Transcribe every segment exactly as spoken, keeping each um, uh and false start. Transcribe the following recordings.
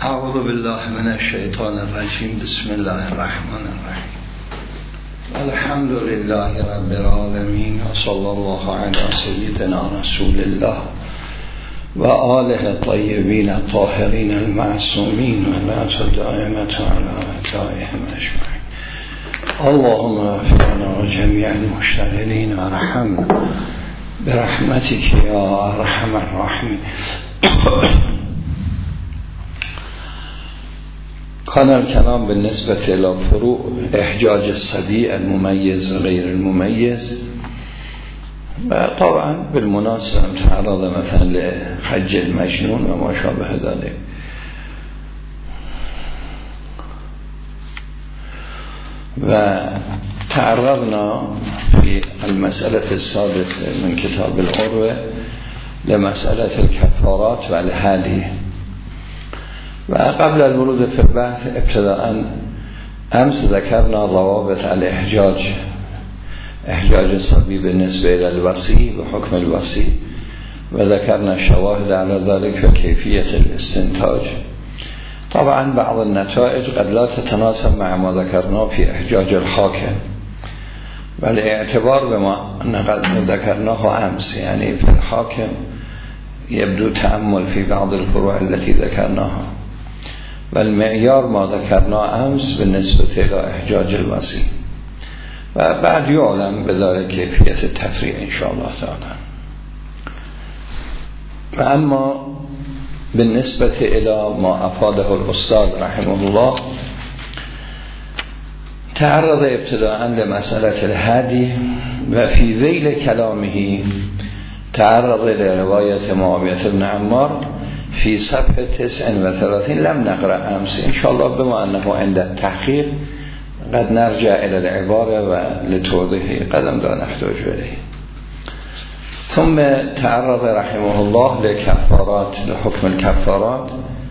اعوذ بالله من الشیطان الرجیم. بسم الله الرحمن الرحیم. الحمد لله رب العالمین و صلی الله علی سیدنا رسول الله و آله الطیبین الطاهرین المعصومین و لعنت دائمة علی اعدائهم اجمعین. اللهم اغفر جمیع المشتغلین و ارحمنا برحمتک یا ارحم الراحمین. كان الكلام بالنسبة إلى فروع إحجاج الصبي المميز وغير المميز، طبعا بالمناسبة تعرض مثلا لحج المجنون وما شابه ذلك. وتعرضنا في المسألة السادسة من كتاب العروة لمسألة الكفارات والهدي. و قبل الورود في البحث ابتداء امس ذكرنا ضوابط الاحجاج، احجاج الصبي بالنسبة إلى الوصي وحكم الوصي، وذكرنا الشواهد على ذلك وكيفية الاستنتاج. طبعا بعض النتائج قد لا تتناسب مع ما ذكرنا في احجاج الحاكم، والاعتبار بما ذكرناه امس، يعني في الحاكم يبدو تأمل في بعض الفروع التي ذكرناها، والمعيار ما ذكرنا أمس بالنسبة إلى إحجاج الوصي، وبعد يعلم بذلك كيفية التفريع إن شاء الله تعالى. وأما بالنسبة إلى ما أفاده الأستاذ رحمه الله، تعرض ابتداء لمسألة الهدي، وفي ذيل كلامه تعرض لرواية معاوية بن عمار في صفحة تسع وثلاثين. لم نقرأ أمس، إن شاء الله بما أنه عند التحقيق قد نرجع إلى العبارة ولتوضيحه قدم لا نحتاج إليه. ثم تعرض رحمه الله لكفارات، لحكم الكفارات،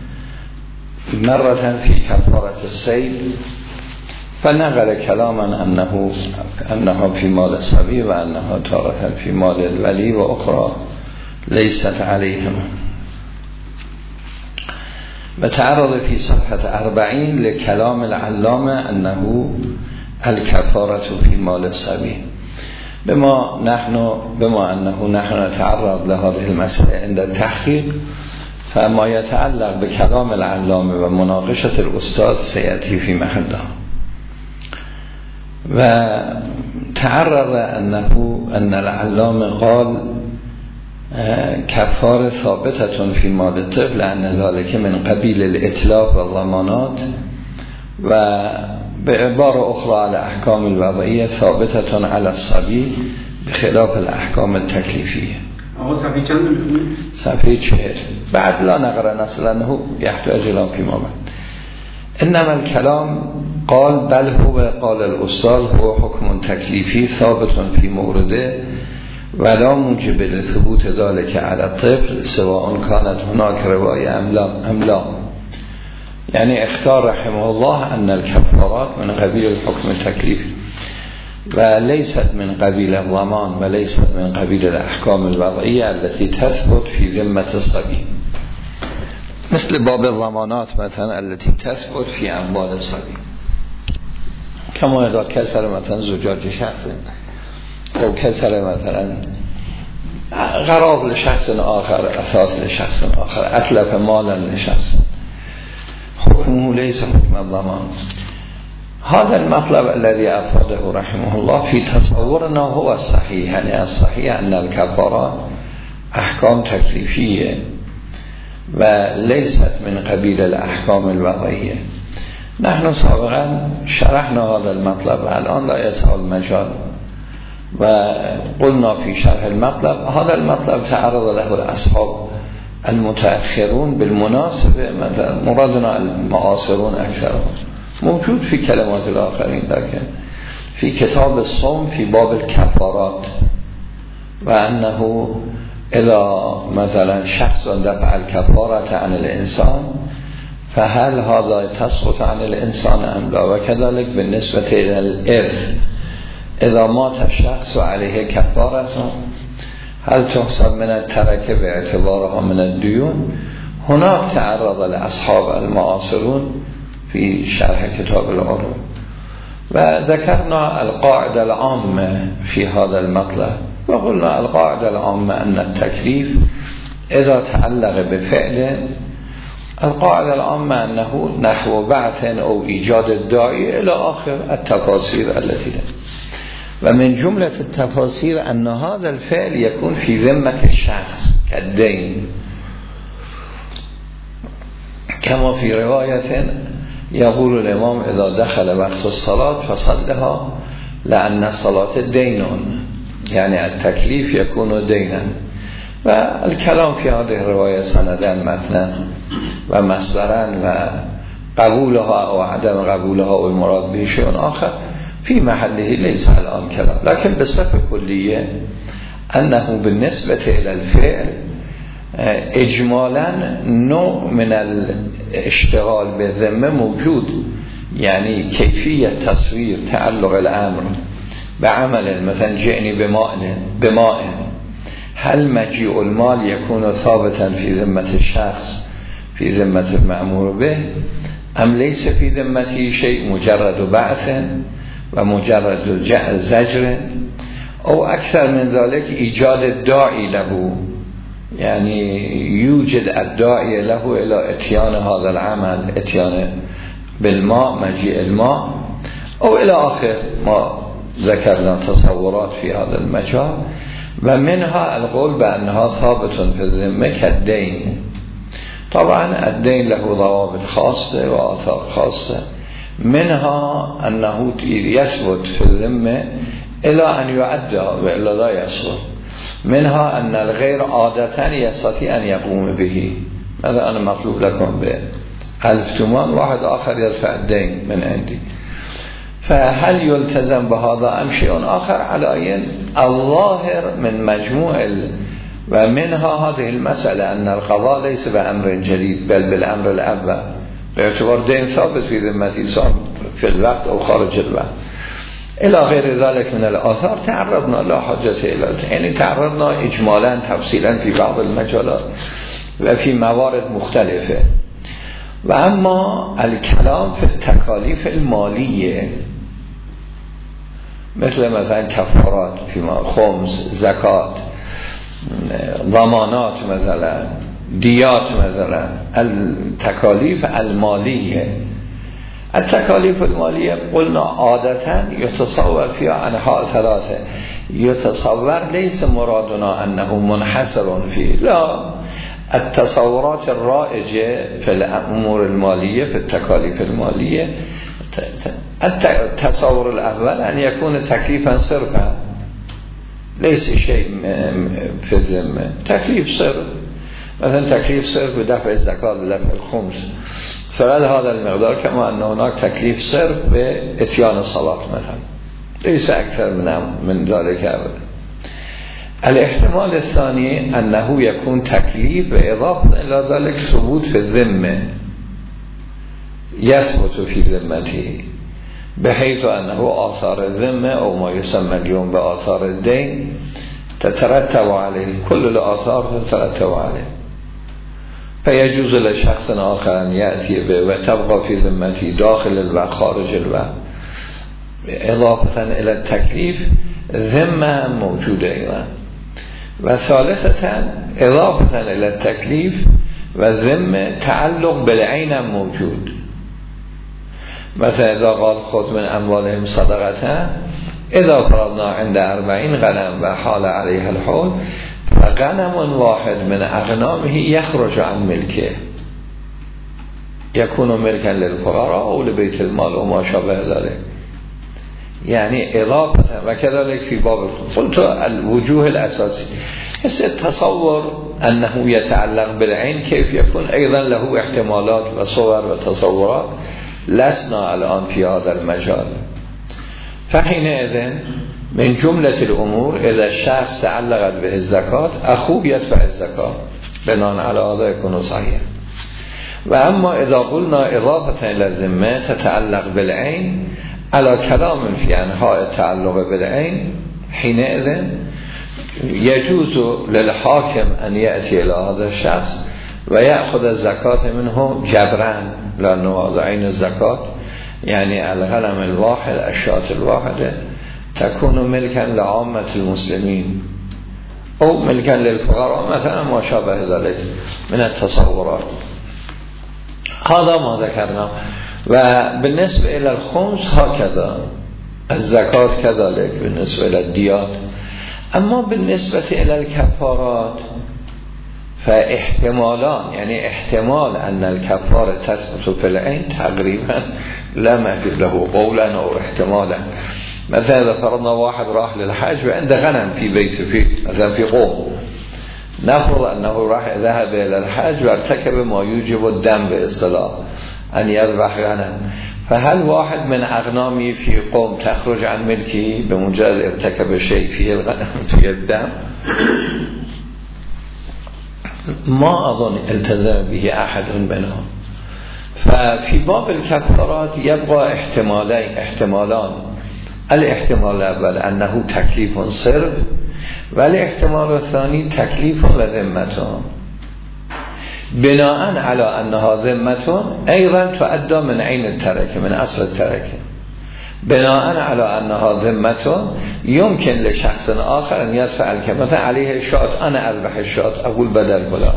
مرة في كفارة السيد، فنقل كلاما أنه أنها في مال الصبي وأنها تارة في مال الولي وأخرى ليست عليهم. وتعرض في صفحة أربعين لكلام العلامة أنه الكفارة في مال الصبي. بما نحن بما أنه نحن نتعرض لهذه المسألة عند التحقيق، فما يتعلق بكلام العلامة ومناقشة الأستاذ سيأتي في محله. وتعرض أنه أن العلامة قال كفار ثابتة في مال الطفل، لأن ذلك من قبيل الإتلاف والضمانات، وبعبارة أخرى على أحكام الوضعية ثابتة على الصبي بخلاف الأحكام التكليفية. صفحة كم؟ صفحة شهر. بعد لا نقرأ نصل أنه يحتاج إلى فيما بعد. إنما الكلام قال بل هو قال الأستاذ هو حكم تكليفي ثابت في مورده ولا موجب لثبوت ذلك على الطفل سواء كانت هناك رواية أم لا. يعني اختار رحمه الله أن الكفارات من قبيل الحكم التكليفي وليست من قبيل الضمان وليست من قبيل الأحكام الوضعية التي تثبت في ذمة الصبي، مثل باب الضمانات مثلا التي تثبت في أموال الصبي، كما إذا كسر مثلا زجاج شخص أو كسر مثلا غراض لشخص آخر، أثاث لشخص آخر، أتلف مالا لشخص، حكمه ليس حكم الضمان. هذا المطلب الذي أفاده رحمه الله في تصورنا هو الصحيح، يعني الصحيح أن الكفارات أحكام تكليفية وليست من قبيل الأحكام الوضعية. نحن سابقا شرحنا هذا المطلب، الآن لا يسع المجال، وقلنا في شرح المطلب هذا المطلب تعرض له الأصحاب المتأخرون، بالمناسبة مثلا مرادنا المعاصرون أكثرهم، موجود في كلمات الآخرين، لكن في كتاب الصوم في باب الكفارات، وأنه إذا مثلا شخص دفع الكفارة عن الإنسان فهل هذا تسقط عن الإنسان أم لا؟ وكذلك بالنسبة إلى الإرث، إذا مات الشخص وعليه كفارة هل تحسب من التركة باعتبارها من الديون؟ هناك تعرض لأصحاب المعاصرون في شرح كتاب العلوم وذكرنا القاعدة العامة في هذا المطلب وقلنا القاعدة العامة أن التكليف إذا تعلق بفعل القاعدة العامة أنه نحو بعث أو إيجاد الداعي إلى آخر التفاسير التي له. ومن جملة التفاسير أن هذا الفعل يكون في ذمة الشخص كالدين، كما في رواية يقول الإمام إذا دخل وقت الصلاة فصلها لأن الصلاة دين، يعني التكليف يكون دينا. والكلام في هذه الرواية سنداً متنا و مصدراً و قبولها و عدم قبولها و المراد به شيء آخر في محله ليس الآن كلام، لكن بصفة كلية أنه بالنسبة إلى الفعل اجمالاً نوع من الاشتغال بالذمه موجود، يعني كيفية تصوير تعلق الأمر بعمل مثلا جئني بماء بماء، هل مجيء المال يكون ثابتا في ذمة الشخص في ذمة المأمور به أم ليس في ذمته شيء مجرد بعث ومجرد زجر أو أكثر من ذلك إيجاد الداعي له، يعني يوجد الداعي له إلى اتيان هذا العمل، اتيان بالماء مجيء الماء أو إلى آخر ما ذكرنا تصورات في هذا المجال. ومنها القول بأنها ثابت في الذمة كالدين. طبعا الدين له ضوابط خاصة وآثار خاصة، منها أنه يثبت في الذمة إلى أن يعدى وإلا لا يثبت، منها أن الغير عادة يستطيع أن يقوم به. هذا أنا مطلوب لكم بألف تومان، واحد آخر يدفع الدين من عندي، فهل يلتزم بهذا أم شيء آخر؟ على أين الظاهر من مجموع ال... ومنها هذه المسألة أن القضاء ليس بأمر جديد بل بالأمر الأول، باعتبار دين ثابت في ذمتي في الوقت أو خارج الوقت إلى غير ذلك من الآثار. تعرضنا لا حاجة إلى، يعني تعرضنا إجمالا تفصيلا في بعض المجالات وفي موارد مختلفة. وأما الكلام في التكاليف المالية مثل مثلا كفارات فيما خمس، زکات، ضمانات مثلا، دیات مثلا، التکالیف المالیه. التکالیف المالیه قلنا عادتا يتصور فيها انواع ثلاثه، يتصور ليس مرادنا انه منحصر فيه، لا، التصورات الرائجه في الامور الماليه في التكاليف الماليه التصور الأول أن يكون تكليفا صرفا ليس شيء في الذمة، تكليف صرف، مثلا تكليف صرف بدفع الزكاة بدفع الخمس، فقال هذا المقدار، كما أن هناك تكليف صرف بإتيان الصلاة مثلا، ليس أكثر من من ذلك أبدا. الاحتمال الثاني أنه يكون تكليف بإضافة إلى ذلك ثبوت في الذمة، يثبت في ذمته بحيث أنه آثار الذمة أو ما يسمى اليوم بآثار الدين تترتب عليه، كل الآثار تترتب عليه، فيجوز لشخص آخر أن يأتي به وتبقى في ذمته داخل الوقت خارج الوقت. إضافة إلى التكليف ذمة موجودة أيضا. وثالثة إضافة إلى التكليف والذمة تعلق بالعين موجود، مثلا إذا قال خذ من أموالهم صدقة، إذا فرضنا عند أربعين غنم وحال عليها الحول فغنم واحد من أغنامه يخرج عن ملكه، يكون ملكا للفقراء أو لبيت المال وما شابه ذلك، يعني إضافة. وكذلك في باب قلت الوجوه الأساسي، بس التصور أنه يتعلق بالعين كيف يكون أيضا له احتمالات وصور وتصورات لسنا الآن في هذا المجال. فحينئذ من جملة الأمور إذا الشخص تعلقت به الزكاة أخوه يدفع الزكاة بناء على هذا يكون صحيح. وأما إذا قلنا إضافة إلى الذمة تتعلق بالعين على كلام في أنواع التعلق بالعين، حينئذ يجوز للحاكم أن يأتي إلى هذا الشخص و یأخذ الزکات منه جبران لا نواضعین الزکات یعنی الغنم الواحد الشاة الواحده تكون ملكا لعامة المسلمين او ملكا للفقراء مثلا ما شابه ذلك من التصورات. هذا ما ذكرنا. و بالنسبه الى الخمس هكذا الزکات كذلك بالنسبه الى الديات. اما بالنسبه الى الكفارات فاحتمالان يعني احتمال ان الكفاره تثبت في العين تقريبا لا مجد له قولا او احتمالا. مثلا اذا فرضنا واحد راح للحج وعنده غنم في بيته في مثلا في قوم، نفرض انه راح ذهب الى الحج وارتكب ما يوجب الدم باصطلاح ان يذبح غنم، فهل واحد من اغنامی في قوم تخرج عن ملکی بمجرد ارتكب شيء فيه الغنم فيه الدم؟ ما اظن التزم به احد منهم. ففي باب الكفارات يبقى احتمالين احتمالان. الاحتمال الاول انه تکلیف صرف و الاحتمال الثاني تکلیف و ذمتون بناء على انها ذمتون ایضا تؤدى من عین الترکه من اصل الترکه بناء على انها ذمتون يمكن لشخص آخر ان يدفع مثلا عليه شات انا اذبح الشات اقول بدل بلا.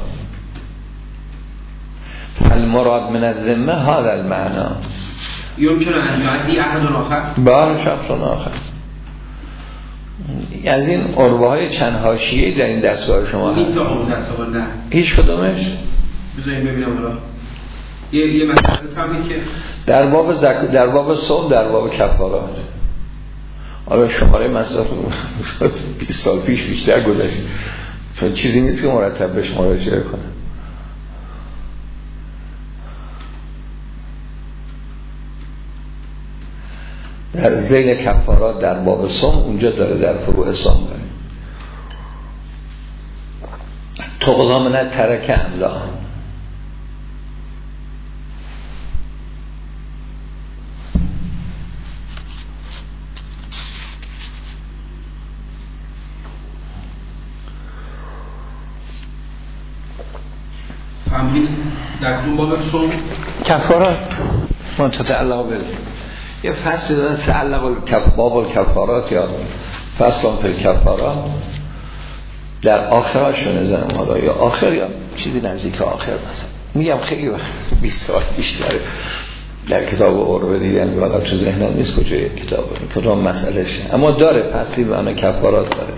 فالمراد من الذمه هذا المعنى. يمكن ان يعدي احد آخر بله شخص آخر. از این عربه های چند حاشیه‌ای در این دستگاه شما هست؟ نیست اون دستگاه نه. هیچ کدومش؟ بذاریم ببینم حالا. یه یه مسئله فهمید که در باب زک... در باب صوم در باب کفارات. حالا شماره مسائل بیست سال پیش بیشتر گذشت. چون چیزی نیست که مرتب بهش مراجعه کنه. در ذیل کفارات در باب صوم اونجا داره در فروع صوم داره. تقضا من الترکه املا. فهمید در دو باب صوم کفارات ما تتعلق به یه فصل داره تعلق الکف باب الکفارات یا فصل فی الکفارات در آخراشون نزنم حالا یا آخر یا چیزی نزدیک آخر مثلا میگم خیلی وقت بیست سال بیشتر در کتاب عربه دیدم واقعا تو ذهنم نیست کجای کتاب کدام مسئلهشه اما داره فصلی به معنی کفارات داره.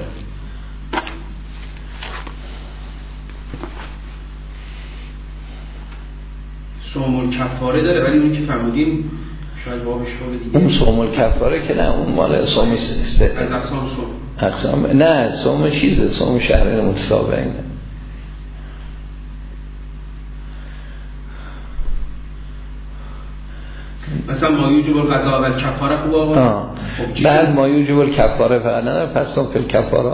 صوم الکفاره داره ولی اون که فرمودیم شاید بابش رو دیگه اون صوم الکفاره که نه اون مال صوم س... از اقسام صوم اقسام نه صوم چیزه صوم شهرین متتابعین. مثلا ما یوجب القضاء و الکفاره خوب آقا خب بعد ما یوجب الکفاره فقط نداره پس تون فی الکفاره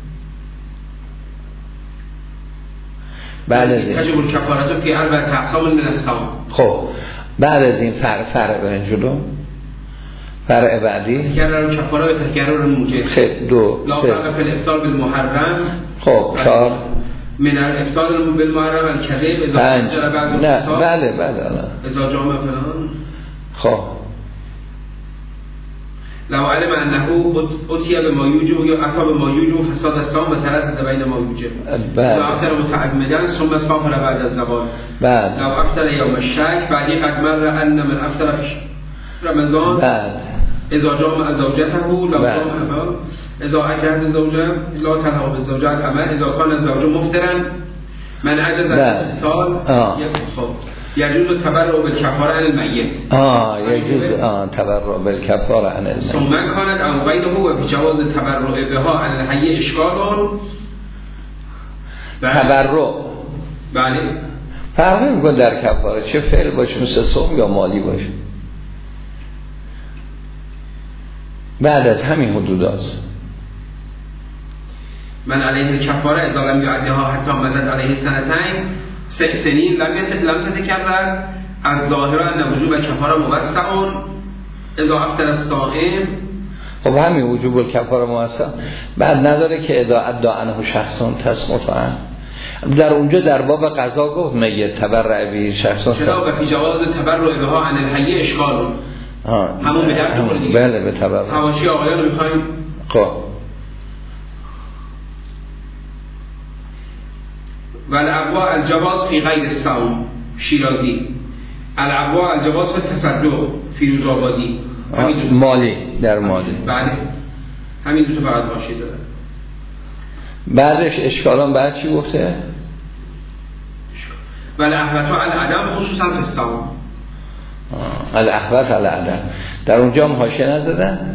بعد از این تجب الکفاره فی اربع اقسام من الصوم. خب بعد از این فرع فرع برین جلو فرع بعدی تکرر کفاره و تکرر موجب خب دو لا سه فرق فی الافطار بالمحرم خب چهار من الافطار بالمحرم الکذب پنج نه بله بله اذا جامع فلان. خب لو علم انه اتي بما يوجب یا اتى بما يوجب فساد الصوم وتردد بين ما يوجب بله لو افطر متعمدا ثم سافر بعد الزوال بعد لو افطر يوم الشك بعد قد مر ان من افطر في رمضان بعد اذا جامع زوجته لو جامع اذا اكره الزوجه لا تلهو بالزوجه العمل اذا كان الزوج مفطرا من عجز عن الاتصال يكفر يجوز التبرع بالكفاره عن الميت. اه يجوز اه تبرع بالكفاره عن الميت. ثم كانت او غيره وبجواز التبرع بها عن الحي اشكال. تبرع بله فرق نمی‌کنه در کفاره چه فعل باشه مثل صوم یا مالی باشه. بعد از همین حدود است. من علیه الکفاره اذا لم يعدها حتی مزد علیه سنتین سنین لم لم تتکرر از ظاهر ان وجوب کفاره موسع اذا افطر الصائم. خب همین وجوب الکفاره موسع بعد نداره که اذا ادعا عنه شخص تسمط عن در اونجا در باب قضا گفت میت تبرع به شخصا چرا و فی جواز تبرع بها عن الحی اشکال همون به درد بخوره دیگه. بله به تبرع. حواشی آقایان رو میخوایم. خب والعبوا الجواز فی غیر الصوم شیرازی، العبوا الجواز فی تصدق فیروز آبادی مالی در مالی. بله همین دو تا فقط حاشیه زدن. بعدش اشکالان بعد چی گفته؟ والاحوط علی العدم خصوصا فی الصوم. الاحوط علی العدم در اونجا هم حاشیه نزدن؟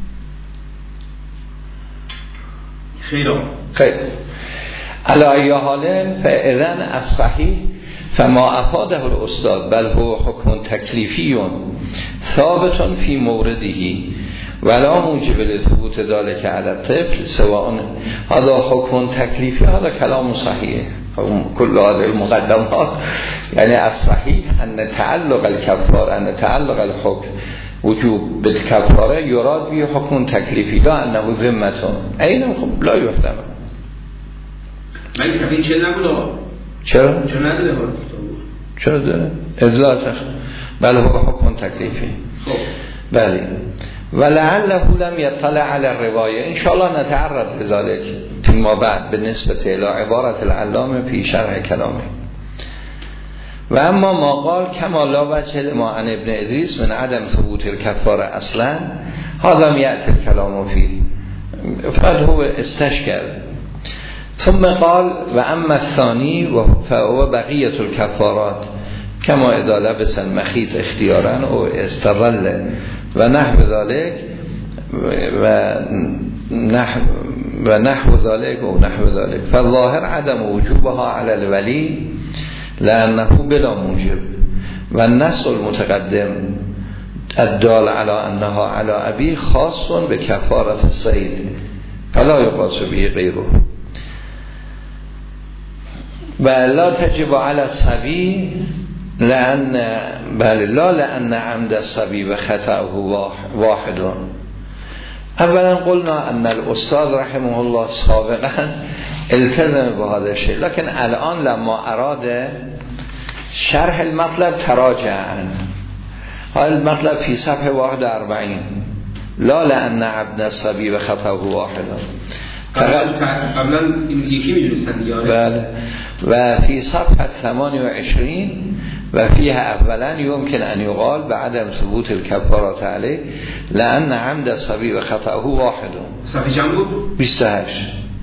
خیرا خیر. علی ای حال فاذن الصحیح فما افاده الاستاد بل هو حکم تکلیفی ثابت فی موردهی ولا موجب لثبوت ذلك علی الطفل سواء هذا حکم تکلیفی هذا کلام صحیح كل هذه المقدمات يعني الصحيح أن تعلق الكفار أن تعلق الحكم وجوب بالكفارة يراد به حكم تكليفي لا أنه ذمة أين خب لا يحتمل. من كفين چه نبوده؟ چرا؟ چرا نداره؟ چرا داره؟ اذلات بل هو حكم تكليفي. بله. ولعله لم يطلع على الرواية إن شاء الله نتعرض لذلك فيما بعد بالنسبة إلى عبارة العلامة في شرح كلامه. وأما ما قال كما لا وجه لما عن ابن إدريس من عدم ثبوت الكفارة أصلا هذا ما يأتي الكلام فيه فهو استشكل. ثم قال وأما الثاني فهو بقية الكفارات كما إذا لبس المخيط اختيارا أو استظل و نحو ذلك و نحو و نحو ذلك و نحو ذلك فالظاهر عدم وجوبها على الولي لأنه بلا موجب و النص المتقدم الدال على أنها على أبي خاص بكفارة الصيد فلا يقاس به غيره و لا تجب على الصبي لأن بل لا لأن عمد الصبي وخطأه واحد. اولا قلنا أن الأستاذ رحمه الله سابقا التزم بهذا الشيء لكن الآن لما أراد شرح المطلب تراجع عنه. هذا المطلب في صفحة واحد وأربعين لا لأن عمد الصبي وخطأه واحد قبلا یکی میدونستن دیاره. بله. و في صفحة ثمانية وعشرين وفيها اولا يمكن ان يقال بعدم ثبوت الكفارات عليه لان عمد الصبي وخطأه واحد. صفحه چند بود؟ بیست و هشت.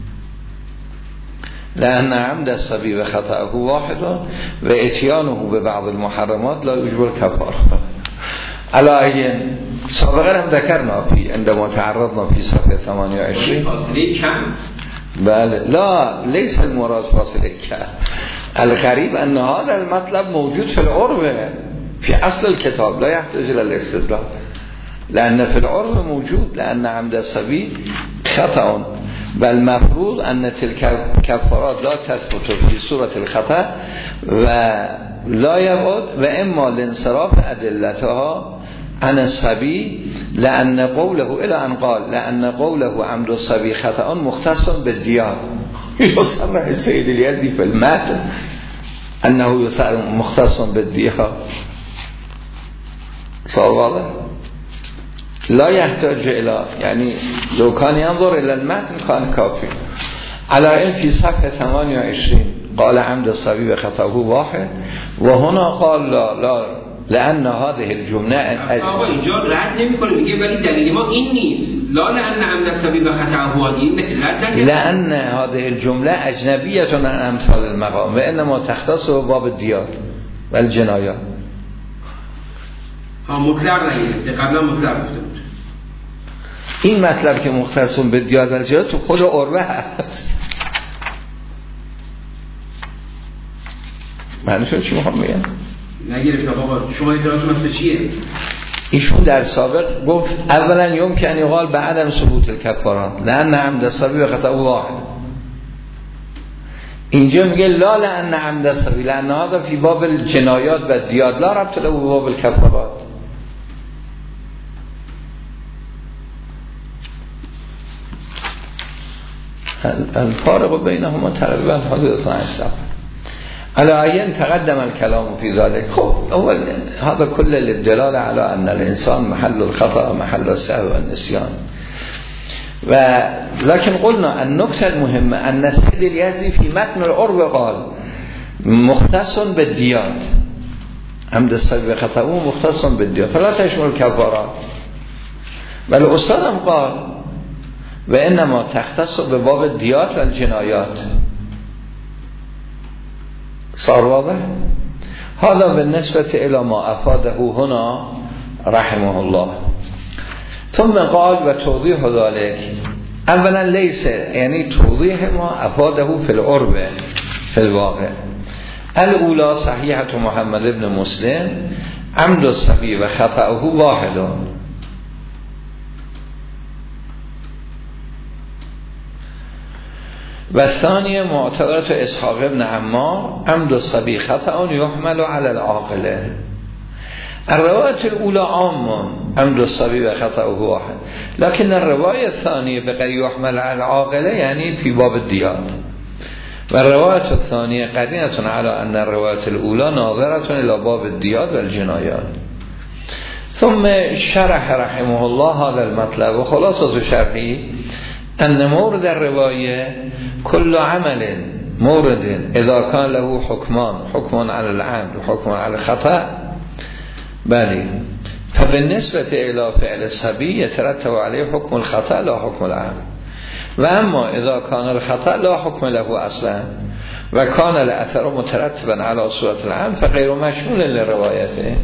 لان عمد الصبي وخطأه واحد و اتيانه ببعض المحرمات لا يجب الكفاره. على سابقا هم ذكرنا في عندما تعرضنا في صفحه ثمانية وعشرين فاصله كم؟ بله لا ليس المراد فاصله كم. الغريب أن هذا المطلب موجود في العرف في أصل الكتاب لا يحتاج إلى الاستدلال لأن في العرف موجود لأن عمد الصبي خطأ بل مفروض أن تلك الكفارات لا تثبت في صورة الخطأ ولا يبعد وإما لانصراف أدلتها عن الصبي لأن قوله إلى أن قال لأن قوله عمد الصبي خطأ مختص بالديار يصرح السيد اليدي في المتن أنه مختص بالديار صار واضح لا يحتاج إلى يعني لو كان ينظر إلى المتن كان كافي. على إن في صفحة ثمانية وعشرين قال عمد الصبي وخطأه واحد وهنا قال لا لا لأن هذه الجملة آقا اینجا رد نمی‌کنه میگه ولی دلیل ما این نیست لا لأن عمد الصبي وخطأه واحد لأن هذه الجملة أجنبية عن أمثال المقام وإنما تختص باب الديات والجنايات. ها مطلق نگرفته قبلا مطلق گفته بود. این مطلب که مختص به دیات و الجنايات تو خود عربه هست. معنیش چی میخوام بگم؟ نگرفت آقا شما اعتراضتون از چیه؟ ایشون در سابق گفت اولا یمکن یقال بعدم ثبوت الکفارات لأن عمد الصبي وخطأه واحد. اینجا میگه لا لأن عمد الصبي لأن هذا في باب الجنایات و دیات لا ربط له باب الکفارات. الفارق بینهما تقریبا حدود اثناشر صفحه. على عین تقدم الكلام في ذلك. خب اول هذا كل للدلاله على ان الانسان محل الخطا محل السهو والنسيان. و لكن قلنا النکته المهمه ان سید الیزدی في متن العرب قال مختص بالدیات، عمد الصبی خطأ مختص بالدیات فلا تشمل الكفارات. ولی استادم قال و انما تختص به باب الدیات و الجنایات. صار واضح؟ هذا بالنسبة إلى ما أفاده هنا رحمه الله. ثم قال و توضیح ذلك اولا ليس يعني توضیح ما أفاده في العرب في الواقع. الاولى صحيحة محمد بن مسلم عمد الصبي و خطأه واحد. و الثانية معتبرة اسحاق ابن عمار عمد الصبي خطأ يحمل على العاقله. الرواية الأولى عام عمد الصبي وخطأه واحد، لكن الرواية الثانية بقى يحمل على العاقله يعني في باب الديات. والرواية الثانية قرينة على أن الرواية الأولى ناظرة إلى باب الديات والجنايات. ثم شرح رحمه الله هذا المطلب وخلاصة شرحه أن مورد الرواية كل عمل مورد إذا كان له حكمان، حكم على العمد وحكم على الخطأ بلي، فبالنسبة إلى فعل الصبي يترتب عليه حكم الخطأ لا حكم العمد. وأما إذا كان الخطأ لا حكم له أصلا وكان الأثر مترتبا على صورة العمد فغير مشمول لروايته،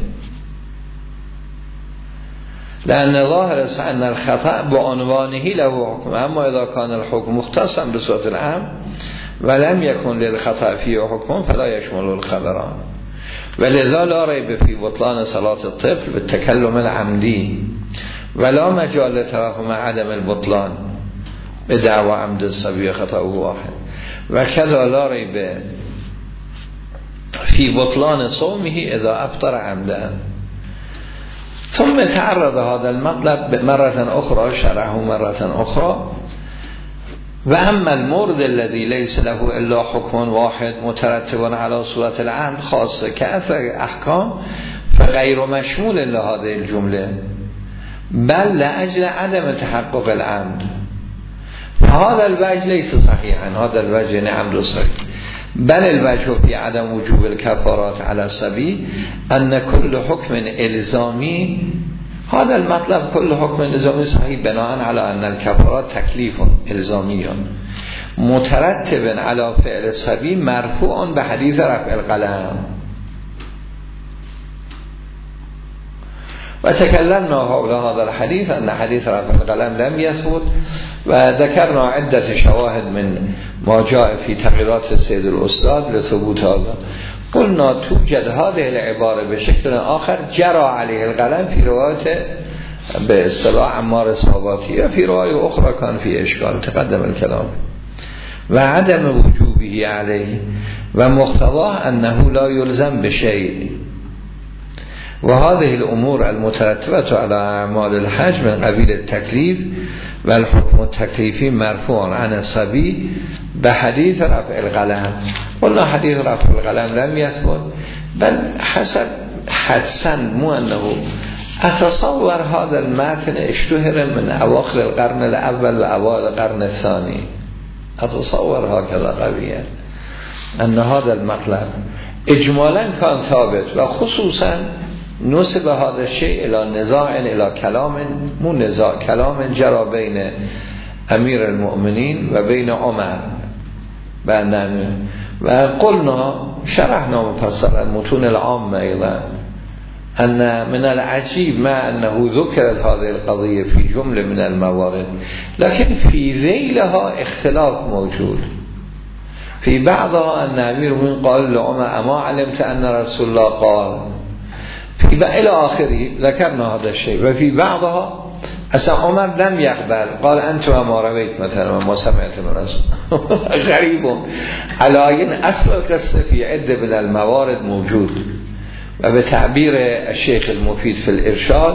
لأن ظاهر أن الخطأ بعنوانه له حكم. أما إذا كان الحكم مختصا بصورة العام ولم يكن للخطأ فيه حكم فلا يشمل الخبران. ولذا لا ريب في بطلان صلاة الطفل بالتكلم العمدي ولا مجال لتوهم عدم البطلان بدعوى عمد الصبي خطأه واحد. وكذا لا ريب في بطلان صومه إذا أفطر عمدا. ثم تعرض هذا المطلب مرة أخرى شرحه مرة أخرى. وأما المورد الذي ليس له إلا حكم واحد مترتب على صورة العمد خاصة كأثر أحكام فغير مشمول لهذه الجملة بل لأجل عدم تحقق العمد. فهذا الوجه ليس صحيحا، هذا الوجه يعني عمد صحيح، بل الوجه في عدم وجوب الكفارات على الصبي أن كل حكم إلزامي، هذا المطلب كل حكم إلزامي صحيح بناء على أن الكفارات تكليف إلزامي مترتب على فعل الصبي مرفوع بحديث رفع القلم. وتكلمنا حول هذا الحديث أن حديث رفع القلم لم يثبت، وذكرنا عدة شواهد من ما جاء في تقريرات السيد الأستاذ لثبوت هذا. قلنا توجد هذه العبارة بشكل آخر جرى عليه القلم في رواية باصطلاح عمار الصاباتي، وفي رواية أخرى كان في إشكال تقدم الكلام. وعدم وجوبه عليه ومقتضاه أنه لا يلزم بشيء. وهذه الأمور المترتبة على أعمال الحج من قبيل التكليف والحكم التكليفي مرفوع عن الصبي بحديث رفع القلم. قلنا حديث رفع القلم لم يثبت، بل حسب حدسا مو أنه أتصور هذا المتن اشتهر من أواخر القرن الأول وأوائل القرن الثاني، أتصور هكذا قويا أن هذا المطلب إجمالا كان ثابت، وخصوصا نسب هذا الشيء إلى نزاع إلى كلام مو نزاع كلام جرى بين أمير المؤمنين وبين عمر بأنه. وقلنا شرحنا مفصلا متون العامة أيضا أن من العجيب مع أنه ذكرت هذه القضية في جملة من الموارد لكن في ذيلها اختلاف موجود. في بعضها أن أمير المؤمنين قال لعمر أما علمت أن رسول الله قال في إلى آخره ذكرنا هذا الشيء. وفي بعضها أصلا عمر لم يقبل قال أنت وما رويت مثلا وما سمعت من رسول غريب. على إن أصل القصة في عدة من الموارد موجود، وبتعبير الشيخ المفيد في الإرشاد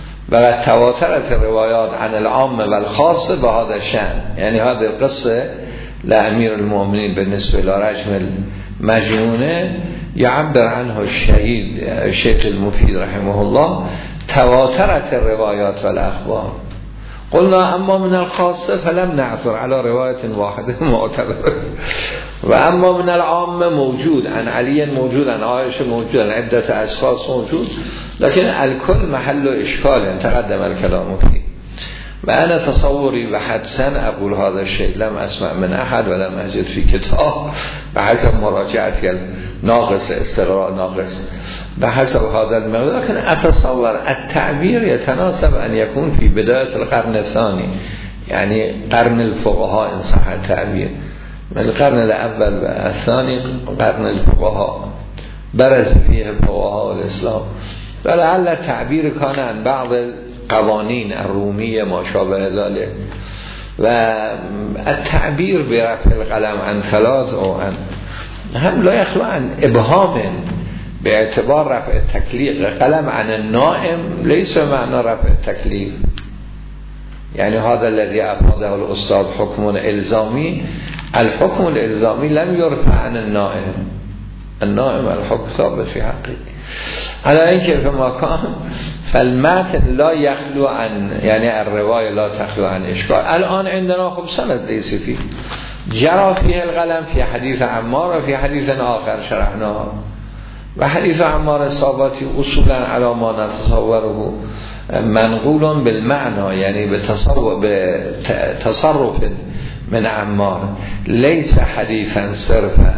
وقد تواترت الروايات عن العامة والخاصة بهذا الشأن، يعني هذه القصة لامیر المؤمنین بالنسبه الى رجم المجنونه یعبر عنه الشهید شیخ المفید رحمه الله تواترت الروایات والاخبار. قلنا اما من الخاصه فلم نعثر على روایت واحده معتبره و اما من العام موجود، عن علی موجود، عن عایشه موجود، عن عدت اشخاص موجود، لكن الكل محل اشکال تقدم الكلام فيه. و انا تصوری و حدسا اقول هذا الشيء لم اسمع من احد ولم اجد في كتاب بحسب مراجعتي ناقص استقراء ناقص بحسب هذا الموضوع، لكن اتصور التعبير يتناسب ان يكون في بداية القرن الثاني، يعني قرن الفقهاء ان صح التعبير، من القرن الاول و الثاني قرن الفقهاء برز فيه فقهاء الاسلام، ولعل التعبير كان عن بعض قوانین الرومیه ما شابه ذلك. و التعبیر برفع القلم عن ثلاث او عن هم لا يخلو عن ابهام به اعتبار رفع التکلیف قلم عن النائم ليس معنى رفع التکلیف، يعني هذا الذي افاده الاستاذ حكم الزامی، الحكم الالزامی لم يرفع عن النائم، النائم الحكم ثابت في حقه على اینکه في مکان فالمتن لا يخلو عن، يعني الرواية لا تخلو عن اشكال. الان عندنا خب سند ليس فيه جرى فيه القلم في حديث عمار وفي حديث آخر شرحناه، و حديث عمار الصابتي اصولا على ما نتصوره منقول بالمعنى، يعني بتصرف بتصرف من عمار ليس حديثا صرفا.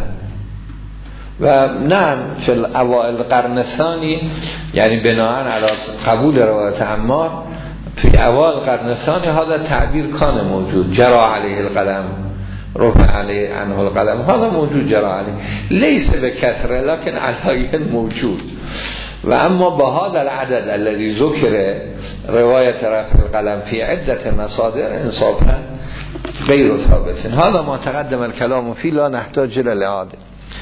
و نعم في الاوائل القرن الثاني، يعني بناء على قبول روایت عمار في اوائل القرن الثاني هذا التعبير كان موجود، جرى عليه القلم رفع عليه عنه القلم، هذا موجود جرى عليه ليس بكثرة لكن على موجود. و اما بهذا العدد الذي ذكر رواية رفع القلم في عدة مصادر انصافا غير ثابت، هذا ما تقدم الكلام فيه لا نحتاج الى الاعاده.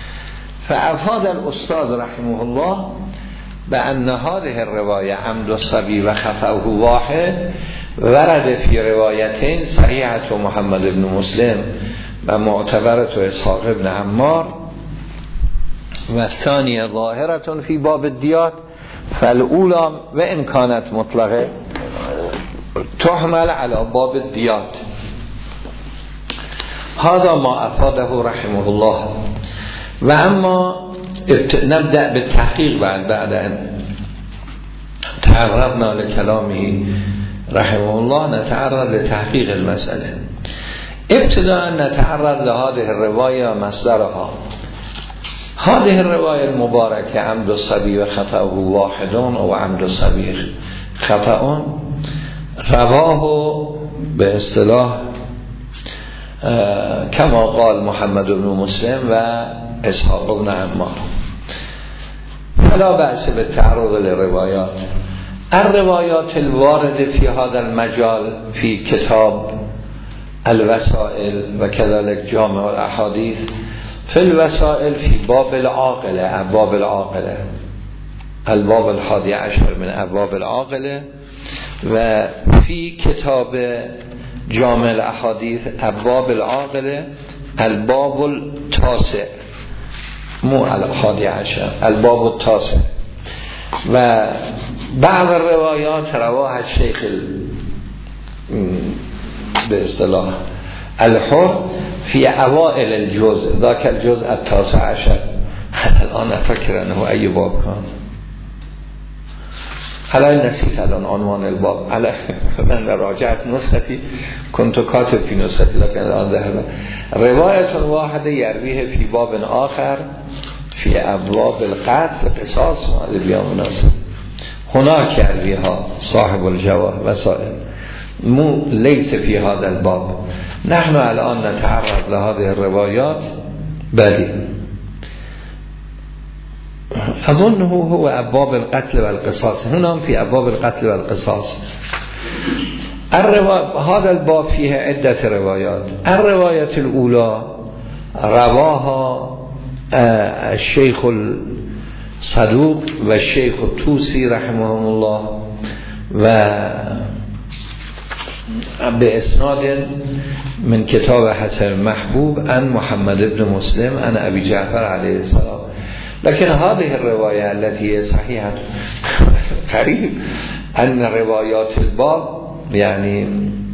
فافاد الاستاذ رحمه الله بأن هذه الرواية عمد الصبي و خطأه واحد ورد في روايتين صحيحة محمد بن مسلم و معتبرة اسحاق بن عمار، و الثانية ظاهرة في باب الديات، فالأولى وإن كانت مطلقة تحمل على باب الديات. هذا ما أفاده رحمه الله. و اما نبدأ بالتحقیق بعد بعد ان تعرضنا لكلامه رحمه الله نتعرض لتحقیق المسألة. ابتداء نتعرض لهذه الرواية ومصدرها. هذه الرواية المباركة عمد الصبي و خطأه واحد و عمد الصبي خطأ رواه به اصطلاح كما قال محمد بن مسلم و اسحاق بن عمار. فلا بأس بالتعرض للروايات. الروايات الوارد في هذا المجال في كتاب الوسائل و كذلك جامع الاحاديث في الوسائل في باب العاقله، ابواب العاقله، الباب الحادي عشر من ابواب العاقله، و في کتاب جامع الاحاديث ابواب العاقله الباب التاسع، مو الحادی عشر، الباب التاسع. و بعض الروایات رواه الشیخ به اصطلاح الحر في اوائل الجزء، ذاك الجزء التاسع عشر. الان افكر انه ای باب کان، حالا نسيت الان عنوان الباب، على من راجعت نسختي كنت كاتب في نسختي لكن الان ذهب. رواية واحدة يرويه في باب آخر في أبواب القتل قصاص اليوم مناسب، هناك يرويها صاحب الجواه وسائل، مو ليس في هذا الباب. نحن الآن نتعرض لهذه الروايات بلي أظنه هو أبواب القتل والقصاص، هنا في أبواب القتل والقصاص. الروا... هذا الباب فيه عدة روايات. الرواية الأولى رواها الشيخ الصدوق و الشيخ الطوسي رحمهم الله و به اسناد من کتاب حسن محبوب ان محمد ابن مسلم ان ابی جعفر علیه السلام. لكن هذه الرواية التي صحيحة قريب أن روايات الباب يعني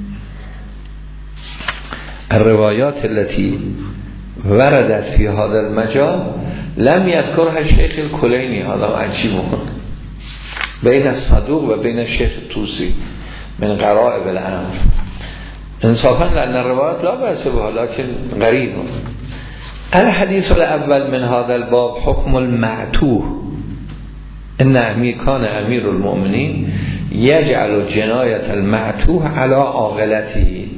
الروايات التي وردت في هذا المجال لم يذكرها الشيخ الكليني. هذا عجيب بين الصدوق وبين الشيخ الطوسي من غرائب الأمر انصافا، لأن الروايات لا بأس بها لكن غريب. الحديث الأول من هذا الباب حكم المعتوه إن أمير كان أمير المؤمنين يجعل جناية المعتوه على عاقلته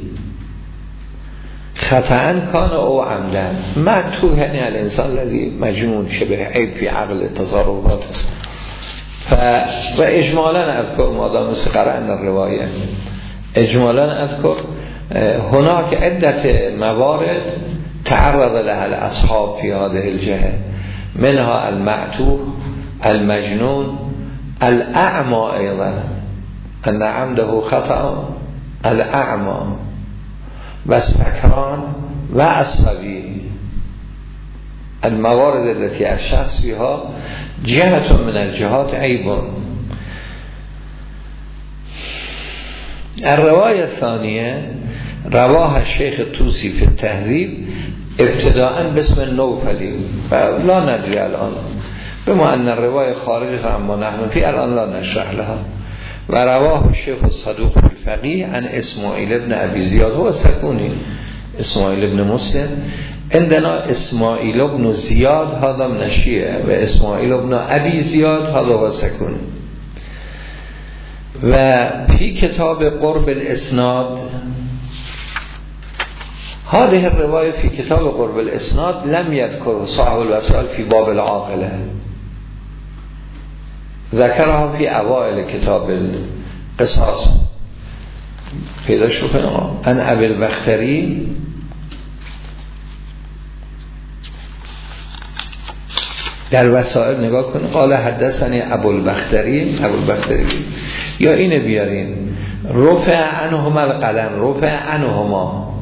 خطأ كان أو عمدا. معتوه يعني الإنسان الذي مجنون شبه عيب في عقل تصرفاته. ف... وإجمالا أذكر مادام قرأنا الرواية إجمالا أذكر هناك عدة موارد تعرض لها الأصحاب في هذه الجهة، منها المعتوه، المجنون، الأعمى أيضا أن عمده خطأ، الأعمى والسكران والصبي. الموارد التي الشخص فيها جهة من الجهات عيب. الرواية الثانية رواها الشيخ الطوسي في التهذيب ابتداء باسم النوفلي لا ندري الآن، بما أن الرواية خارجة عما نحن في الآن لا نشرح لها. ورواه الشيخ الصدوق في الفقيه عن اسماعيل ابن أبي زياد هو السكوني اسماعيل ابن مسلم. عندنا اسماعيل ابن زياد هذا من الشيعة واسماعيل ابن أبي زياد هذا هو السكوني. وفي كتاب قرب الإسناد هذه الرواية في كتاب قرب الإسناد لم يذكر صاحب الوسائل في باب العاقلة، ذكرها في أوائل كتاب القصاص. پیدا شوفنا ان ابي البختري در وسائل نگاه کن قال حدثني ابو البختري ابو البختري یا اینه بیارین رفع عنهما القلم رفع عنهما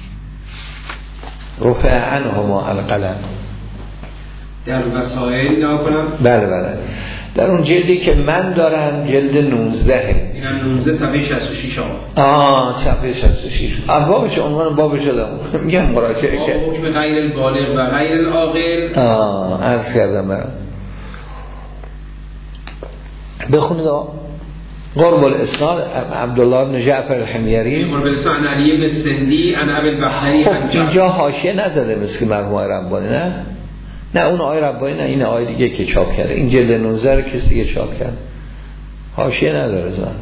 رفع عنهما القلم در وسائل نگاه کنم. بله بله در اون جلدی که من دارم جلد نوزده اینم نوزده صفحه شصت و شش آه صفحه شصت و شش بابش عنوان بابش دادم میگم مراجعه باب که حکم غیر البالغ و غیر العاقل. آه عرض کردم من بخونید آقا قرب الاسناد عبدالله بن جعفر الحمیری قرب الاسناد علی بن سندی عن ابی البختری. خب اینجا حاشیه نزده مثل مرحوم ربانی نه نه اون آقای ربانی نه این آقای دیگه که چاپ کرده این جلد نوزده رو کسی دیگه چاپ کرده حاشیه نداره زن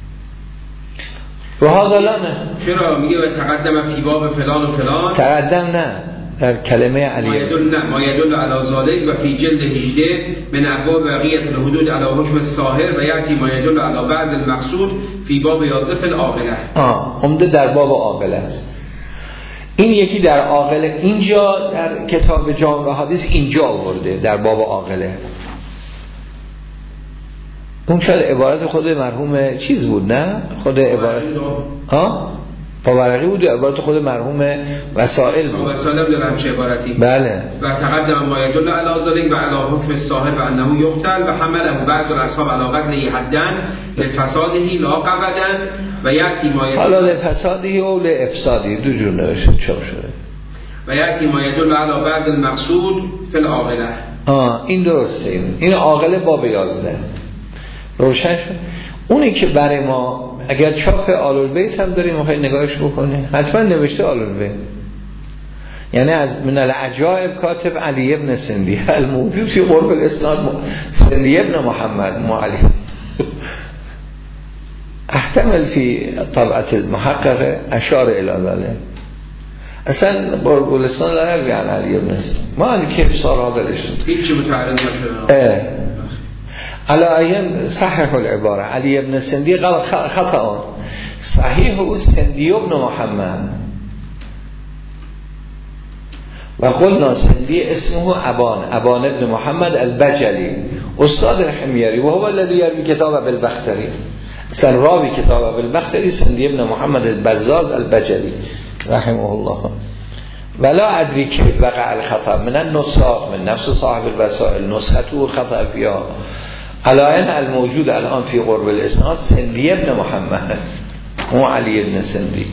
و حالا نه چرا میگه و تقدم فی باب فلان و فلان تقدم نه در کلمه علی ما یدل نه ما یدل علی ذالک و فی جلد هجده من ابواب بقیه الحدود علی حکم الساحر و یاتی ما یدل علی بعض المقصود فی باب یاصف العاقله. آه عمده در باب عاقله است. این یکی در عاقله اینجا در کتاب جامع حدیث اینجا آورده در باب عاقله. اون شاید عبارت خود مرحوم چیز بود نه خود عبارت ها فورقی بود عبارت خود مرحوم وسائل بود وسائل بود همچه عبارتی بله و تقدم ما یدل علی ذلک و علی حکم الصاحب و انه یقتل و حمله بعض الاصحاب علی قتله حدا لفساده لا قبدا و یاتی ما یدل حالا لفساده او لافساده دو جور نوشته چاپ شده و یاتی ما یدل علی بعض المقصود فی العاقله. آه این درسته این, این عاقله باب یازده روشن شد. اونی که برای ما اگر چاپ آل البیت هم داریم میخوای نگاهش بکنه حتما نوشته آل البیت یعنی از من العجائب کاتب علی ابن سندی الموجود فی قرب الاسناد سندی ابن محمد معلی احتمل فی طبعت المحقق اشار الى ذلك اصلا قرب الاسناد لا يرجع عن علی ابن سندی ما علی کیف سارا دارشتیم هیچ چی متعرض نشده على أيام صحيح العبارة علي بن سندي قال خطأ صحيح هو سندي بن محمد وقلنا سندي اسمه أبان أبان ابن محمد البجلي أستاذ الحميري وهو الذي يروي كتابه بالبختري مثلا راوی کتاب ابوالبختری سندی ابن محمد البزاز البجلی رحمه الله ولا ادری که وقع الخطا من النساخ من نفس صاحب الوسائل نسخته خطا فيها علائن الموجود الان في قرب الاسناد سندی ابن محمد و علی ابن سندی.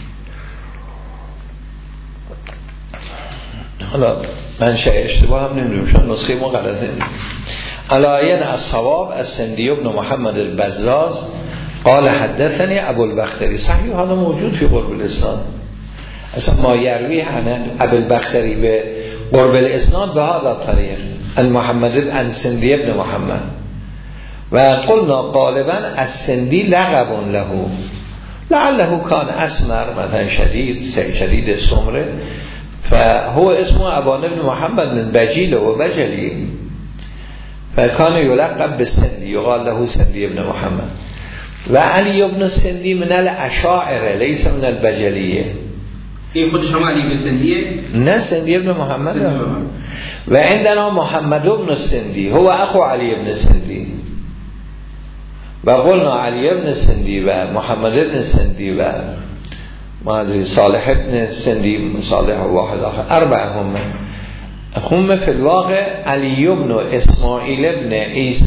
حالا منشأ اشتباه هم نمیدونم چون نسخه ما غلطه. علائن الصواب از سندی ابن محمد البزاز قال حدثني ابوالبختری صحیح هذا موجود في قرب الاسناد. اصلا ما یروی عن ابوالبختری به قرب الاسناد به هذا طریق المحمد عن سندی ابن محمد و قلنا غالبا از سندی لقب له لعله کان اسمر مثلا شدید شدید السمره فهو اسمه ابان ابن محمد من بجیل و بجلی فکان یلقب بسندی یقال له سندی ابن محمد و علی ابن سندی من الاشاعره لیس من البجلیه. این خودش هم علی ابن سندیه؟ نه سندی ابن محمد و عندنا محمد ابن سندی هو اخو علی ابن سندی و قلنا علی ابن سندی و محمد ابن سندی و صالح ابن سندی صالح واحد آخر اربع هم هم فی الواقع علی ابن اسماعیل ابن عیسی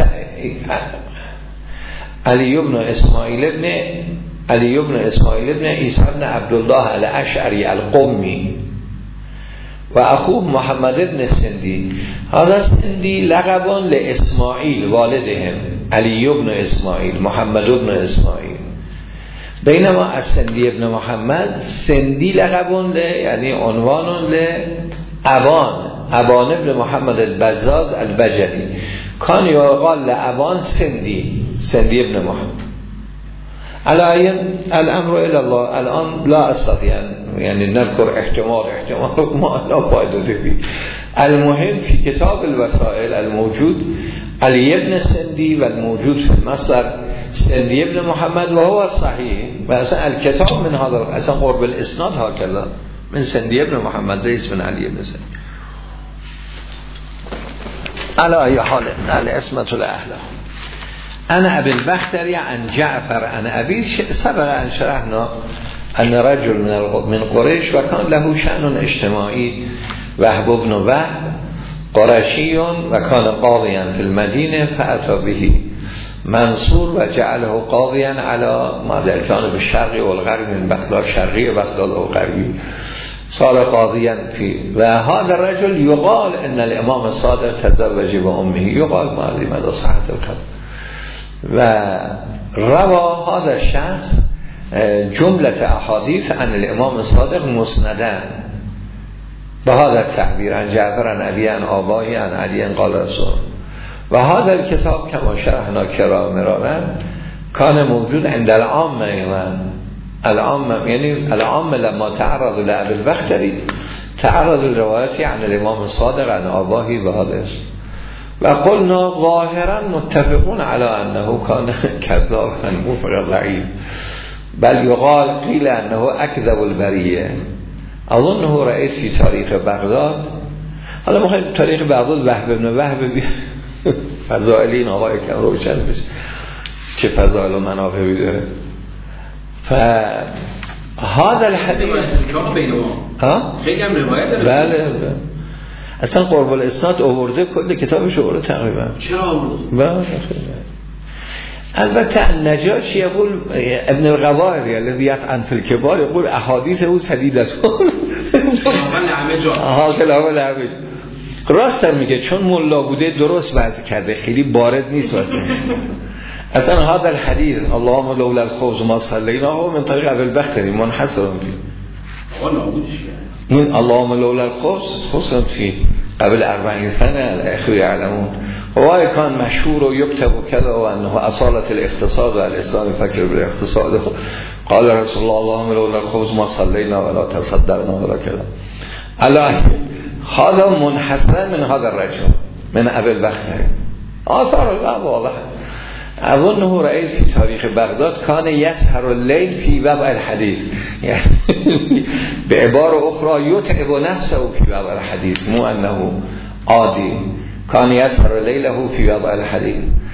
علی ابن اسماعیل ابن علی ابن اسماعیل ابن عیسی ابن عبدالله الاشعری القمی و اخوه محمد ابن سندی. هذا سندی لقبان لاسماعیل والدهم علی ابن اسماعیل محمد ابن اسماعیل بینما از سندی ابن محمد سندی لقبان ل یعنی عنوان ل ابان ابان ابن محمد البزاز البجلی کان یقال لابان سندی سندی ابن محمد. علایه الامر الى الله الان لا استطيع يعني نذكر احتمال احتمال ما لا فائده فيه. المهم في كتاب الوسائل الموجود علی ابن سندی و الموجود في المصدر سندی ابن محمد و هو صحیح و اصلا الكتاب من هذا اصلا قرب الاسناد هكذا من سندی ابن محمد ليس من علی ابن سندی. على اي حال الاسمه الاهله انا ابي البختري عن جعفر عن ابي سبق ان شرحنا ان رجل من من قريش وكان له شأن اجتماعي وهب بن وهب قرشي وكان قاضيا في المدينه فاتى به منصور وجعله قاضيا على ما الجانب الشرقي والغربي من بغداد الشرقي وبغداد الغربي صار قاضيا في و هذا الرجل يقال ان الامام الصادق تزوج بامه يقال ما لماذا صحة الخبر و روا هذا الشخص جملة احاديث عن الامام الصادق مسندا بهذا التعبير عن جعفر عن ابي عن آبائه عن علي قال رسول و هذا الكتاب كما شرحنا كرام مرارا كان موجود عند العامة ايضا العامة يعني العامة لما تعرض لأبي البختري تعرض الروايات عن الامام الصادق عن آبائه بهذا و قلنا ظاهرا متفقون على انه كان كذابا مفرد ضعيف بل يقال قيل انه اكذب البريه. اظنه رأيت في تاريخ بغداد. حالا میخوایم تاریخ بغداد وهب ابن وهب فضائلی این آقای کم روشن بشه چه فضائل و منافعی داره. فهذا الحديث خیلی هم روایت داره. بله اصلا قرب الاسناد آورده کل کتابش آورده تقریبا. چرا آورده؟ بله البته النجاشی يقول ابن الغوائر الذي يطعن في الكبار يقول احاديثه سديده ها خلافه همه راست میگه چون ملا بوده درست وضع کرده خیلی بارد نیست واسه اصلا هذا الحديث اللهم لولا الخبز ما صلينا هو من طريق ابي البختري منحصر این اللهم لولا الخبز خصوصا في قبل أربعين سنة الأخوة يعلمون هو كان مشهور ويكتب كذا وأنه أصالة الاقتصاد والإسلام فكر بالاقتصاد قال رسول الله اللهم لولا الخبز ما صلينا ولا تصدقنا ولا كذا. الله هذا منحصر من هذا الرجل من أبي البختري آثار الله واضح. أظنه رأيت في تاريخ بغداد كان يسهر الليل في وضع الحديث يعني بعبارة أخرى يتعب نفسه في وضع الحديث مو أنه عادي كان يسهر ليله في وضع الحديث.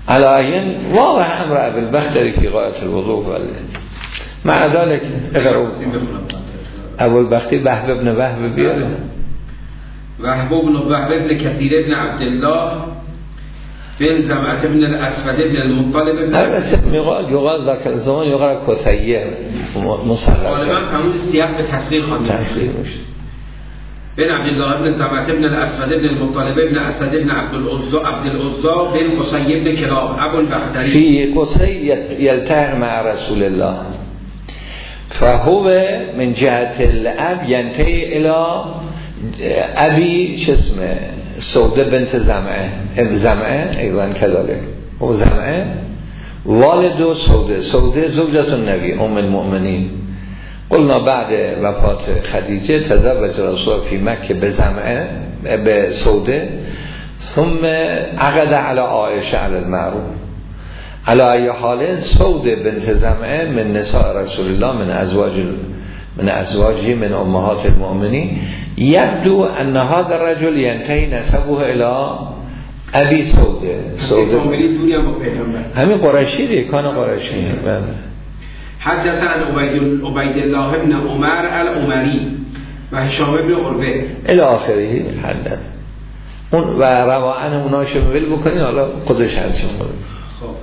علایین واقع امر ابوالبختری فی غایت الوضوح ولی مع ذلك اقرأ ابوالبختری وهب ابن وهب بیاره وهب ابن وهب ابن كثير ابن عبد الله بن زمعة ابن الاسود ابن المطلب ابن البته یقال یقال در کل زمان یقال کثیه مصرح غالبا همون سیاق به تصغیر خوانده تصغیر میشه بن عبد الله ابن زمعة ابن الاسود ابن المطلب ابن اسد ابن عبد العزى عبد العزى بن قصي ابن كلاب ابو البختري في قصي يلتحق مع رسول الله فهو من جهة الاب ينتهي الى ابي چه اسمه سوده بنت زمعه زمعه ایوان کذالک و زمعه والد سوده سوده زوجة النبی ام المؤمنین قلنا بعد وفات خدیجه تزوج رسول فی مکه به زمعه به سوده ثم عقد على عائشه علی المعروف على ای حال سوده بنت زمعه من نساء رسول الله من ازواج من ازواجه من امهات المؤمنین یبدو ان هذا الرجل ينتهي نسبه الى ابي سوده سوده همین قریشی کان قریشی حدثنا عبید عبید الله ابن عمر العمری و هشام ابن عروه الی آخره حدث اون و روان اوناشو ول بکنین حالا خودش هرچی میگه. خب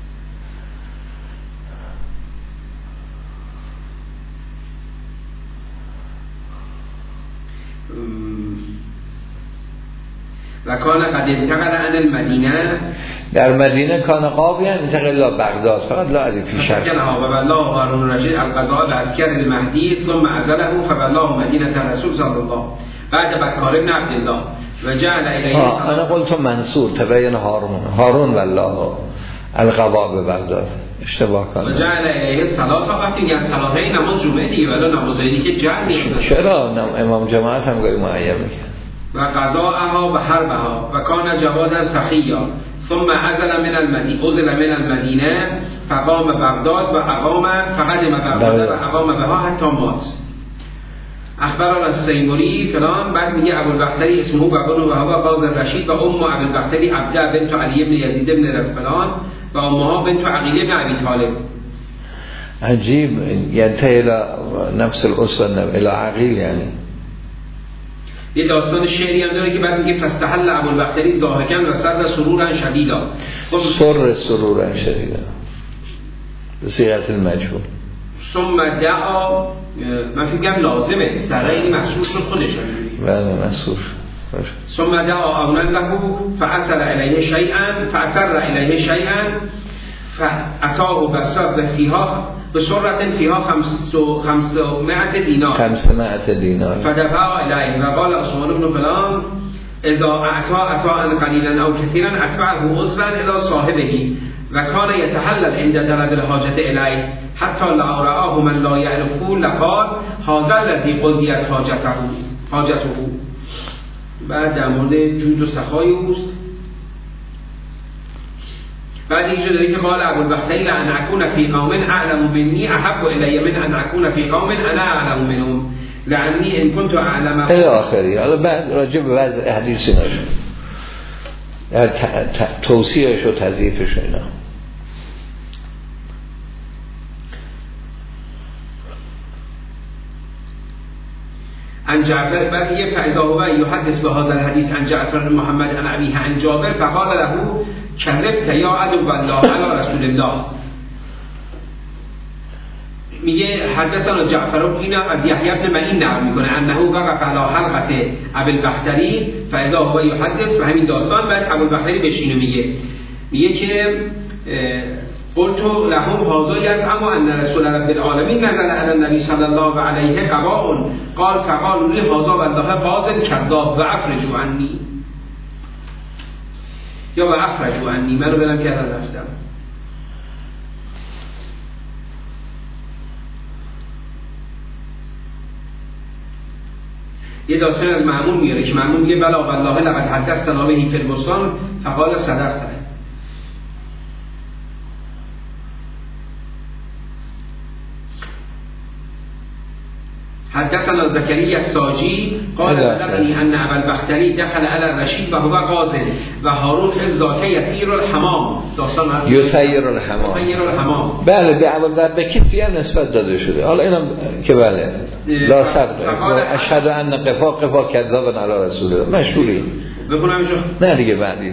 و کان قد انتقل عن المدینه در مدینه کان قاضی انتقل الى بغداد فقط لا ادري في شرط كان وبلغ هارون الرشید القضاء بعسكر المهدی ثم عزله فبلغ مدینه رسول صلی الله بعد بکار ابن عبد الله و جعل الیه انا قلت منصور تبین هارون هارون والله القضاء به بغداد اشتباه کردم و جعل الیه الصلاه وقتی میگن صلاه نماز جمعه دیگه ولی نمازایی که جمع میشه چرا امام جماعت هم گاهی معین میگه و قضاءها و حربها و کان جوادا سخیا ثم عزل من المدینه عزل من المدینه فقام بغداد و اقام فقدم بغداد و اقام بها حتی مات. اخبرنا السیموری فلان بعد میگه ابوالبختری اسمه بابن و هوا باز رشید و ام ابوالبختری عبده بنت علی ابن یزید ابن فلان و امها بنت عقیل ابن ابی طالب. عجیب ینتهی الى نفس الاسره الى عقیل یعنی یه داستان شعری هم داره که بعد میگه فاستحل ابوالبختری ضاحکا و سر سرورا شدیدا سر سرورا شدیدا به صیغت المجهول ثم دعا من فکر کنم لازمه سره این مسئول شد خودش بله مسئول ثم دعا اونا له فاثر الیه شیئا فاثر الیه شیئا فاتاه بساط فیها به صورت فیها خمسمائة دینار خمسمائة دینار فدفع الیه و قال عثمان بن فلان اذا اعطا عطاء قلیلا او كثيرا اتبعه عذرا الى صاحبه و کان یتحلل عند طلب الحاجت الیه حتی لا رآه من لا یعرفه لقال هذا الذي قضیت حاجته حاجته. بعد در مورد جود و سخای اوست بعد اینجا داره که قال ابوالبختری لان اكون في قوم اعلم مني احب الي من ان اكون في قوم انا اعلم منهم لاني ان كنت اعلم الى آخری. حالا بعد راجع به وضع حدیث اینا توصیهش و تضعیفش اینا عن جعفر بعد یه فاذا هو يحدث بهذا الحديث عن جعفر محمد عن ابيه عن جابر فقال له كذبت يا عدو الله على رسول الله. میگه حدثنا جعفر اینا از یحیی بن معین نقل میکنه انه وقف على حلقه ابوالبختری فاذا هو يحدث و همین داستان بعد ابوالبختری بشینه میگه میگه که قلت لهم هذا يزعم ان رسول رب العالمين نزل على النبي صلى الله عليه قضاء قال فقالوا لي هذا والله قاض كذاب و افرجوا عني یا و افرجوا عني منو برم کردن رفتم. یه داستان از مأمون میاره که مأمون میگه بلا والله لقد حدثنا به فی البستان فقال صدقت. حدثنا زكريا الساجي قال بلغني ان ابا البختري دخل على الرشید و هو غازل و هارون فی ذاک یطیر الحمام داستان یطیر الحمام یطیر الحمام بله به اول به کسی هم نسبت داده شده. حالا اینم که بله لا صبر اشهد ان قفا قفا کذاب علی رسول الله مشهوری بخونم اینجا نه دیگه بعدی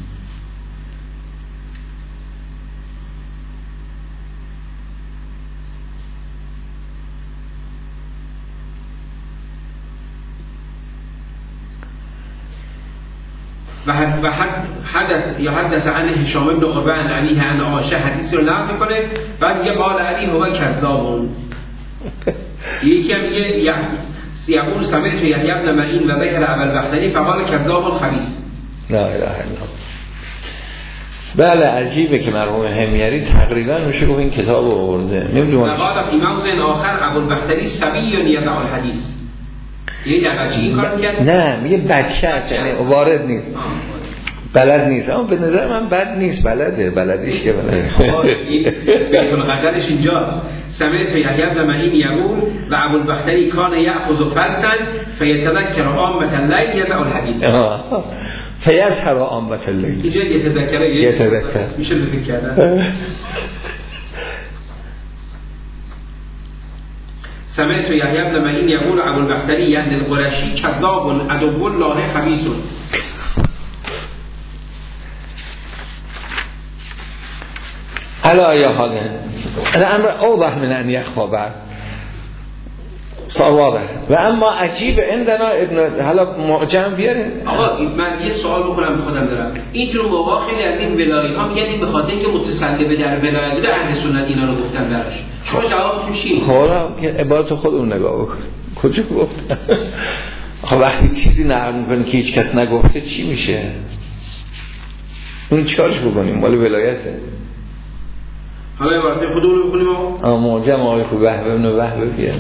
و حدث یا حدث عن هشام بن عروه عن علیه عن عایشه حدیثی رو نقل میکنه بعد یه قال علی هو کذابون یکی هم میگه یقول سمعت یحیی بن معین و ذکر ابا البختری فقال کذاب خبیث. لا اله الا الله. بله عجیبه که مرحوم حمیری تقریبا میشه گفت این کتاب رو آورده. نمیدونم قال فی موضع آخر ابو البختری صبی یدع الحدیث. یه دقیقه این کار میگه نه میگه بچه است یعنی وارد نیست بلد نیست اما به نظر من بد نیست بلده بلدیش که بلده بیتون غزلش اینجاست سمعت یحیی بن معین یقول و ابو البختری کان یأخذ فلسا فیتذکر عامة اللیل یدع الحدیث فیظهر عامة اللیل اینجا یتذکر یتذکر میشه بفکر کردن سمعت یحیی بن معین یقول ابو البختری یعنی القرشی کذاب عدو الله خبیث. حالا یا حاله الامر اوضح من ان یخفا بعد صوابه و اما عجیب عندنا ابن حالا معجم بیارین. آقا من یه سوال بکنم به خودم دارم اینجور موقع خیلی از این ولایت ها میگن این به خاطر اینکه متسلب به در ولایت بوده اهل سنت اینا رو گفتن درش شما جوابتون چیه؟ خب عبارت خودمون نگاه بکن کجا گفتن؟ خب وقتی چیزی نقل میکنی که هیچ کس نگفته چی میشه؟ اون چیکارش بکنیم؟ مال ولایته. حالا عبارت خودمون رو بخونیم آقا؟ معجم آقای خوب وهب ابن وهب بیان.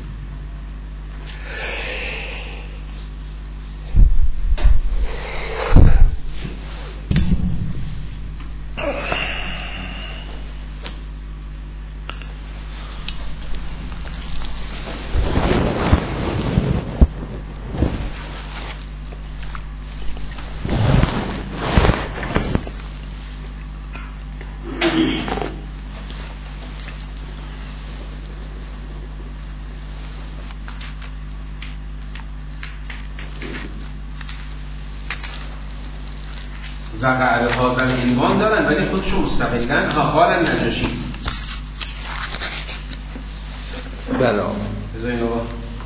و قعد حاضر عنوان دارن ولی خودشون مستقلن حال نجاشی. بله بذارین آقا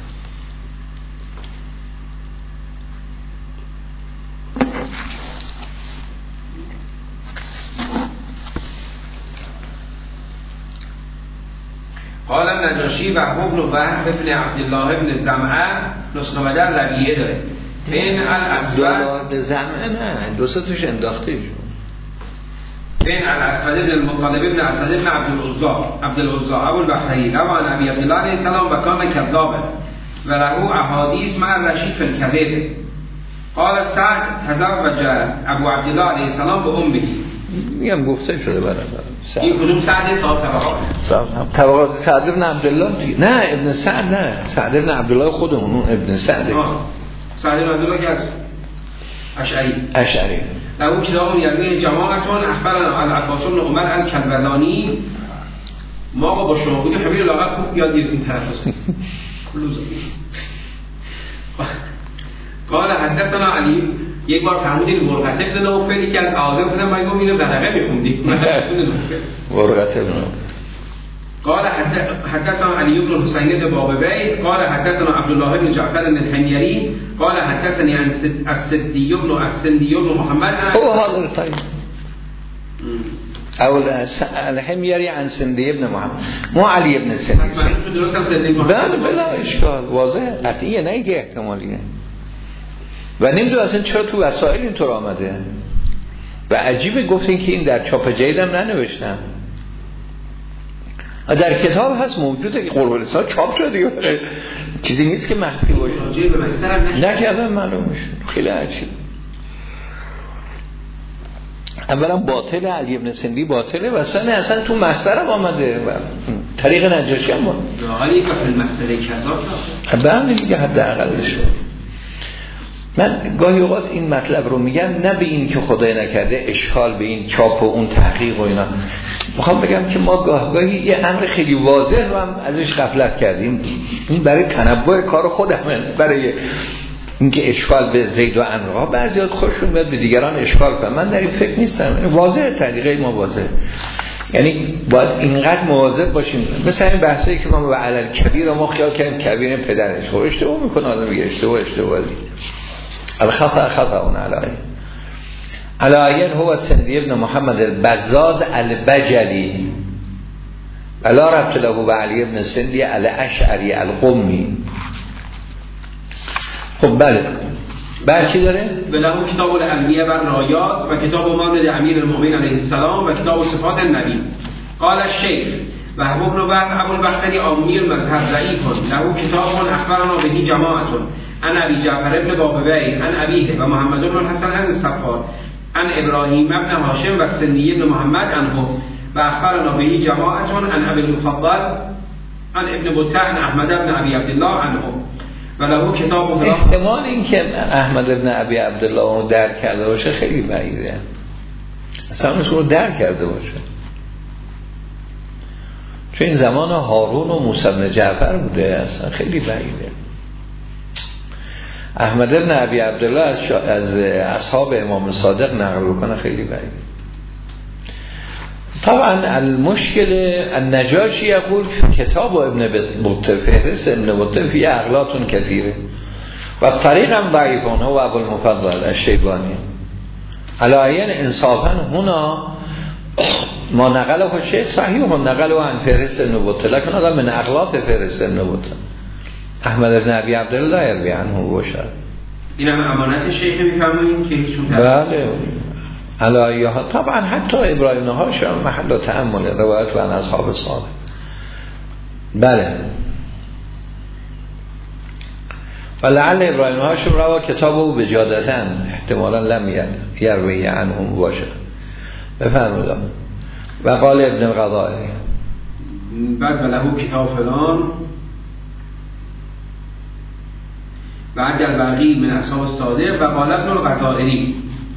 قال النجاشی و ابن وهب ابن عبدالله ابن زمعه نسخه در رویه داره بین الاسود به زمعه نه دو سه توش انداخته شد بین الاسود ابن المطلب ابن اسد ابن عبدالعزا عبدالعزا ابو البختری روان ابی عبدالله علیه السلام و کان کذابا و له احادیث مع الرشید فی الکذب. قال سعد تزوج ابو عبدالله علیه السلام به امه. میگم گفته شده برام این کدوم سعد صاحب طبقات صاحب طبقات سعد ابن عبدالله نه ابن سعد نه سعد ابن عبدالله خودمون اون ابن سعد سعد ابن عبدالله که از اشعری اشعری در اون کتاب میگه جماعتون اخبرنا العباس بن عمر الکلبذانی ما با شما بودیم خبیر لاغت خوب یاد گیریم طرف قال حدثنا علی یک بار فرمودین ورقت ابن نوفل که از آزم بودن من گفتم اینو بدقه میخوندیم ورقت ابن قال حدثنا علي بن حسين بن بابي قال حدثنا عبد الله بن جعفر بن الحميري قال حدثني عن السدي بن السندي بن محمد هو هذا الطيب او الحميري عن سندي بن محمد مو علي بن السندي بله بلا اشکال واضح قطعیه نه که احتمالیه و نمیدونم اصلا چرا تو وسائل اینطور آمده و عجیبه گفتین که این در چاپ جیدم ننوشتم در کتاب هست موجوده که قربان سال چاپ شده چیزی نیست که مخفی باشه نه که اصلا معلوم میشه خیلی عجیب. اولا باطل علی ابن سندی باطله و ثانیا اصلا تو مصدر هم آمده و طریق نجاشی هم بود حالی که فی المصدر کذا به همین دیگه حداقلش. من گاهی اوقات این مطلب رو میگم نه به این که خدای نکرده اشکال به این چاپ و اون تحقیق و اینا، میخوام بگم که ما گاه گاهی یه امر خیلی واضح رو هم ازش غفلت کردیم. این برای تنبؤ کار خودمه، برای اینکه اشکال به زید و عمرو ها بعضیات خوششون میاد به دیگران اشکال کنن. من در این فکر نیستم، واضحه، طریقه ما واضحه. یعنی باید اینقدر مواظب باشیم. مثلا این بحثایی که ما به علل کبیر ما خیال کردیم کبیر پدرش، خب اشتباه میکنه آدم میگه اشتباه اشتباهی الخطا خطا اون علایه علایه هو سندی ابن محمد البزاز البجلی ولا ربط له به علی ابن سندی الاشعری القمی. خب بله بعد چی داره؟ بله کتاب الانبیاء و رایات و کتاب مولد امیر المؤمنین علیه السلام و کتاب صفات النبی. قال الشیخ و ابو بن وهب ابو البختری عامی المذهب ضعیف له کتاب اخبرنا به جماعت عن ابي جعفر ابن بابوی عن ابيه و محمد بن الحسن عن الصفار عن ابراهیم ابن هاشم و سنی ابن محمد عنه و اخبرنا به جماعت عن ابي المفضل عن ابن بطحن احمد ابن ابي عبد الله عنه و له کتاب. احتمال این که احمد ابن ابی عبدالله رو درک کرده باشه خیلی بعیده، اصلا اون رو درک کرده باشه، چون این زمان هارون و موسی بن جعفر بوده، اصلا خیلی بعیده. احمد ابن ابی عبدالله از, از اصحاب امام صادق نقل بکنه خیلی بعیده. طبعا المشکل النجاشی یقول کتاب ابن بطه فهرست ابن بطه فی اغلاط کثیره و طریق هم ضعیفانه و ابو المفضل الشیبانی علایین انصافا هنا ما نقله شیخ صحیح و نقله عن فهرست ابن بطه لکن آدم من اغلاط فهرست ابن بطه احمد ابن ابی عبدالله یروی عنه باشد. این هم امانت شیخ میفرمایید که هیچون بله علایه ها طبعا حتی ابراهیم هاشم محل تأمل روایت و از اصحاب صالح. بله و لعل ابراهیم هاشم روا کتاب او بجادتن احتمالا لم یروی عنهم باشد. بفرمودم و قال ابن القضائری بعد و له کتاب فلان بعد البقی من اصحاب الصادق و قال ابن القضائری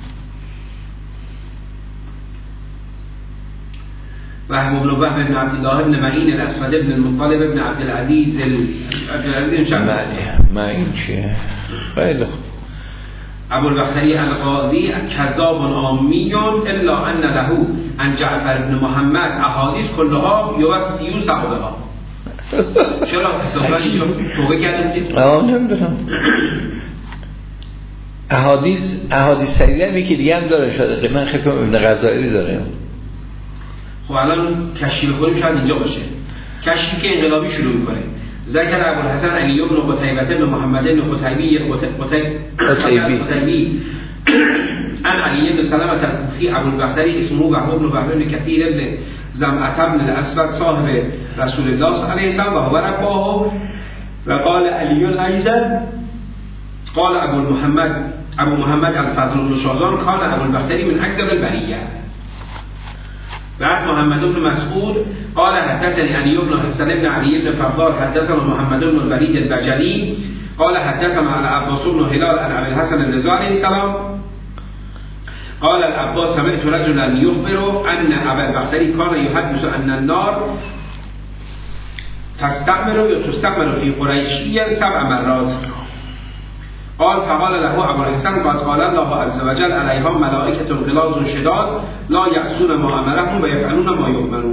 و ابو بن وهب بن عبد الله بن معین الاسود بن المطلب بن عبد العزیز العزیز معین چیه؟ خیلی ابو البختری القاضی کذاب عامی الا ان له عن جعفر بن محمد احادیث کلها یوسع بها. چرا تصوفی توبه کردن؟ آه نمیدونم. احادیث احادیث سریعه میگه دیگه هم داره شده. من خیلی کنم ابن غزائری داره. خب الان کشف کنیم شاید اینجا باشه. کشفی که انقلابی شروع میکنه. ذکر ابو الحسن علی بن قتیبه بن محمد بن قتیبی قتیبی عن علی بن سلمة الكوفی ابو البختری اسمه وهب بن وهب بن كثير بن زمعة بن الاسود صاحب رسول الله علیه السلام و هو رباه و قال علی ايضا قال ابو محمد ابو محمد الفضل بن شاذان كان ابو البختری من اكثر البریه. بعد محمد بن مسعود قال حدثني علی بن حسن بن علی بن فضال حدثنا محمد بن الولید البجلی قال حدثنا العباس بن هلال عن ابي الحسن الرضا عليه السلام قال العباس سمعت رجلا يخبر ان ابا البختري كان يحدث ان النار تستعمل تستعمل في قريشيا سبع مرات قال فقال له ابو الحسن قد قال الله عز وجل عليها ملائكه غلاظ شداد لا يعصون ما امرهم و يفعلون ما يؤمرون.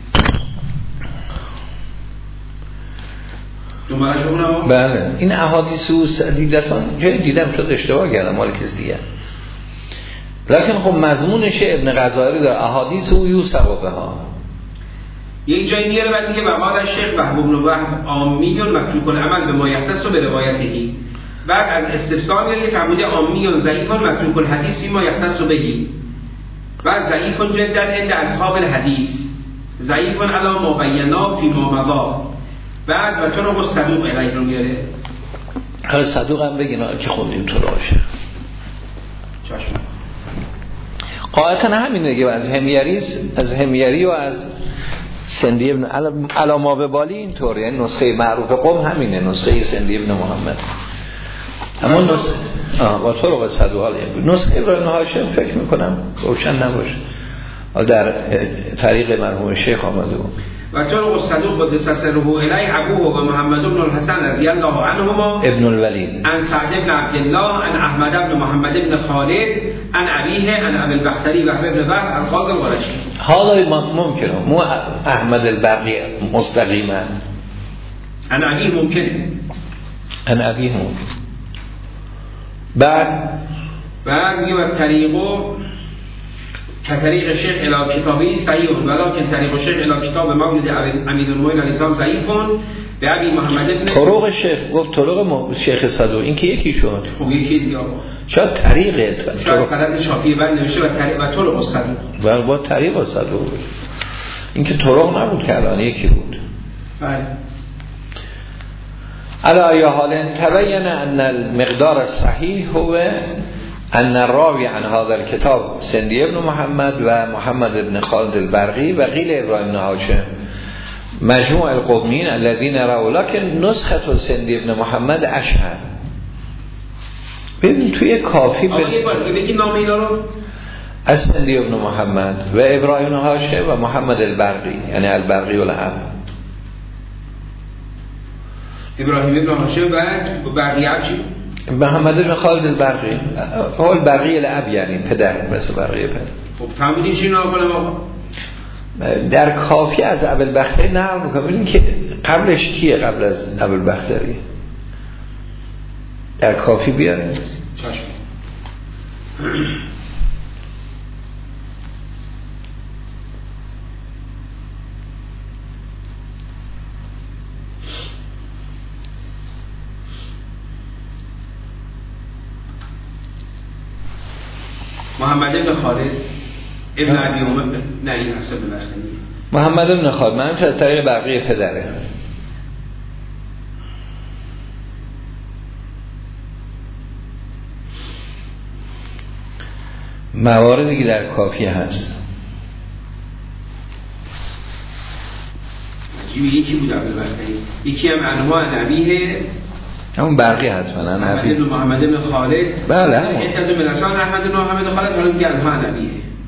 بله این احادیث و دیدتان جای دیدم شد اشتباه کردم مال کس دیگه، لکن خب مضمونش ابن غزائری داره احادیث او یوسف بها. یک جای میاره بعد میگه وقال شیخ وهب بن وهب عامی متروک العمل به ما یختص به روایته. بعد از استفسار میگه فرموده عامی ضعیف متروک الحدیث ما یختص بهی. بعد ضعیف جدا عند اصحاب الحدیث ضعیف علی ما بینا فی ما مضى. بعد و تو رو صدوق الیه رو میاره. حالا صدوق هم بگین که خوندیم تو راشه. چشم. قاعدتا همین دیگه، از همیری از همیری و از سندی ابن علاما به بالی اینطور، یعنی نسخه معروف قوم همینه، نسخه سندی ابن محمد. اما نسخه آه با طرق صدوحال نسخه ابراهیم هاشم فکر میکنم روشن نباشه در طریق مرحوم شیخ آمده بود. و طرق صدوق قدس سره الی ابوه و محمد بن الحسن رضی الله عنهما ابن الولید عن سعد بن عبد الله عن احمد بن محمد بن خالد عن ابیه عن ابي البختري و ابن وهب القاضي القرشی. حالا ممکنه مو احمد البقی مستقیما عن ابیه ممکنه عن ابیه ممکن. بعد بعد میگه طریقو كطريق الشيخ إلى كتابه صحيح ولكن طريق الشيخ إلى كتاب مولد أمين النوين الإسلام ضعيف بأبي محمد بن طرق الشيخ گفت طرق الشيخ صدوق این که یکی شد. خب یکی دیگه شاید طریقه شاید طریق شافعی بعد نوشته و طریق و طرق الصدوق و با طریق الصدوق این که طرق نبود که الان یکی بود. بله. على أي حال تبين أن المقدار الصحيح هو ان الراوی عن هذا الكتاب سندی ابن محمد و محمد ابن خالد البرقی و قیل ابراهیم بن هاشم مجموع القومین الذين رأوا، لكن نسخه سندی ابن محمد اشهر. ببین توی کافی آقا یه بار بگید نام اینا رو. از سندی ابن محمد و ابراهیم بن هاشم و محمد البرقی، یعنی البرقی الاب. ابراهیم بن هاشم و برقی اب چی؟ محمد بن خالد البرقی، اول برقی الاب یعنی پدر، مثل برقی پدر. خب فهمیدین چی نام کنم آقا؟ در کافی از ابوالبختری نقل میکنم. ببینید که قبلش کیه؟ قبل از ابوالبختری در کافی بیارید. چشم. محمد بن خالد ابن ابی عمر نه این حفص بن بختری محمد بن خالد منش از طریق برقی پدره. مواردی که در کافی هست یکی بود ابو بختری، یکی هم انواع نبیه همون برقی حتما محمد بن محمد بن خالد. بله همون یک از مناسان احمد بن محمد بن خالد، حالا میگه انواع نبیه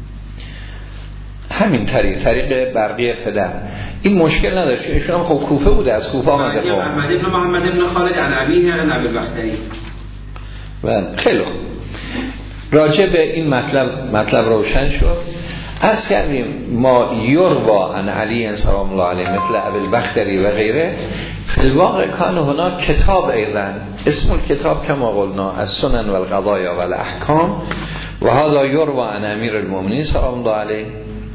همین طریق طریق برقی پدر. این مشکل نداره چون ایشون هم خب کوفه بوده، از کوفه آمده. خب احمد بن محمد بن خالد عن ابیه عن ابی البختری. بله خیلی خوب. راجع به این مطلب مطلب روشن شد. از کردیم ما یروا عن علی سلام الله علیه مثل ابی البختری و غیره فی الواقع کان هنا کتاب ایضا اسم الکتاب کما قلنا از سنن و القضایا و الاحکام و هذا یروا عن امیر المؤمنین سلام الله علیه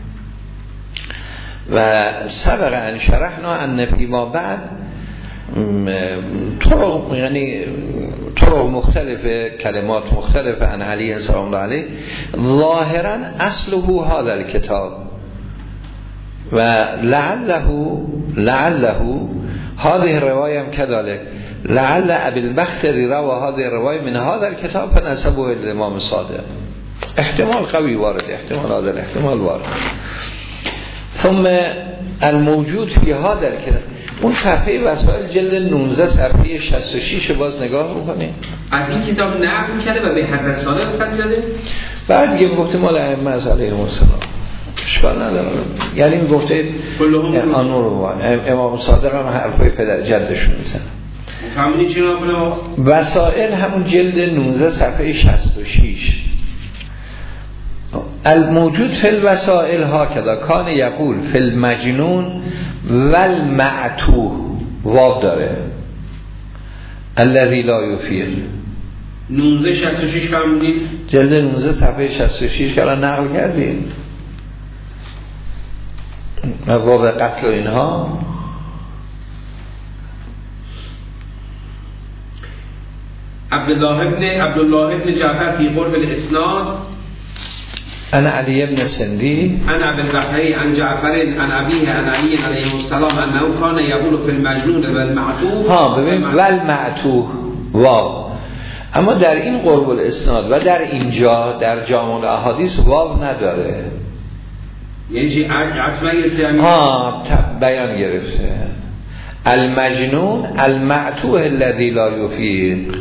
و سبق ان شرحنا ان فی ما بعد طرق یعنی طرق مختلفه کلمات مختلفه عن علی سلام الله علیه ظاهرا اصله هذا الكتاب و لعله لعله هذه الروايه هم كذلك لعل ابي البختري روى هذه الروايه من هذا الكتاب فنسبه الامام الصادق. احتمال قوي وارد، احتمال هذا الاحتمال وارد. ثم الموجود في هذا الكتاب اون صفحه وسائل جلد نوزده صفحه شصت و شش باز نگاه میکنید. از این کتاب نقل کرده و به حضرت صادق رسید داده. بعد دیگه گفته مال ائمه علیهم السلام اشکال نداره، یعنی میگفته آنور و امام صادق هم حرفای پدر جدشون میزنن. فهمیدی چی نقل وسائل همون جلد نوزده صفحه شصت و شش. الموجود فی الوسائل ها کذا کان یقول فی المجنون والمعتوه واب داره الذی لا یفیق. نوزده شصت و شش فهمیدید؟ جلد نوزده صفحه شصت و شش که الان نقل کردیم واب قتل و اینها. عبدالله ابن عبدالله ابن جعفر فی قرب الاسناد انا علی ابن سندی انا ابن البختری عن جعفر عن ابیه عن علی علیه السلام انه کان یقول فی المجنون والمعتوه. ها ببین والمعتوه واو اما در این قرب الاسناد و در اینجا در جامع الاحادیث واو نداره. یعنی چی عطمه گرفته؟ ها بیان گرفته. المجنون المعتوه الذی لا یفیق.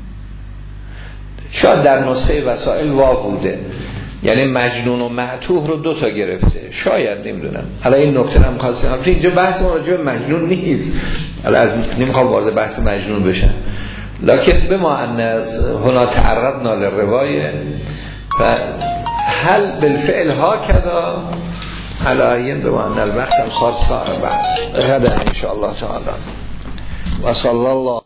شاید در نسخه وسائل واو بوده، یعنی مجنون و معتوه رو دو تا گرفته، شاید، نمیدونم. حالا این نکته هم خواستم، اینجا بحث راجع به مجنون نیست، حالا از نمیخوام وارد بحث مجنون بشم، لکن بما ان هنا تعرضنا للروایه و هل بالفعل ها کذا علایین بما ان الوقت هم خاص بعد غدا ان شاء الله تعالی و صلی الله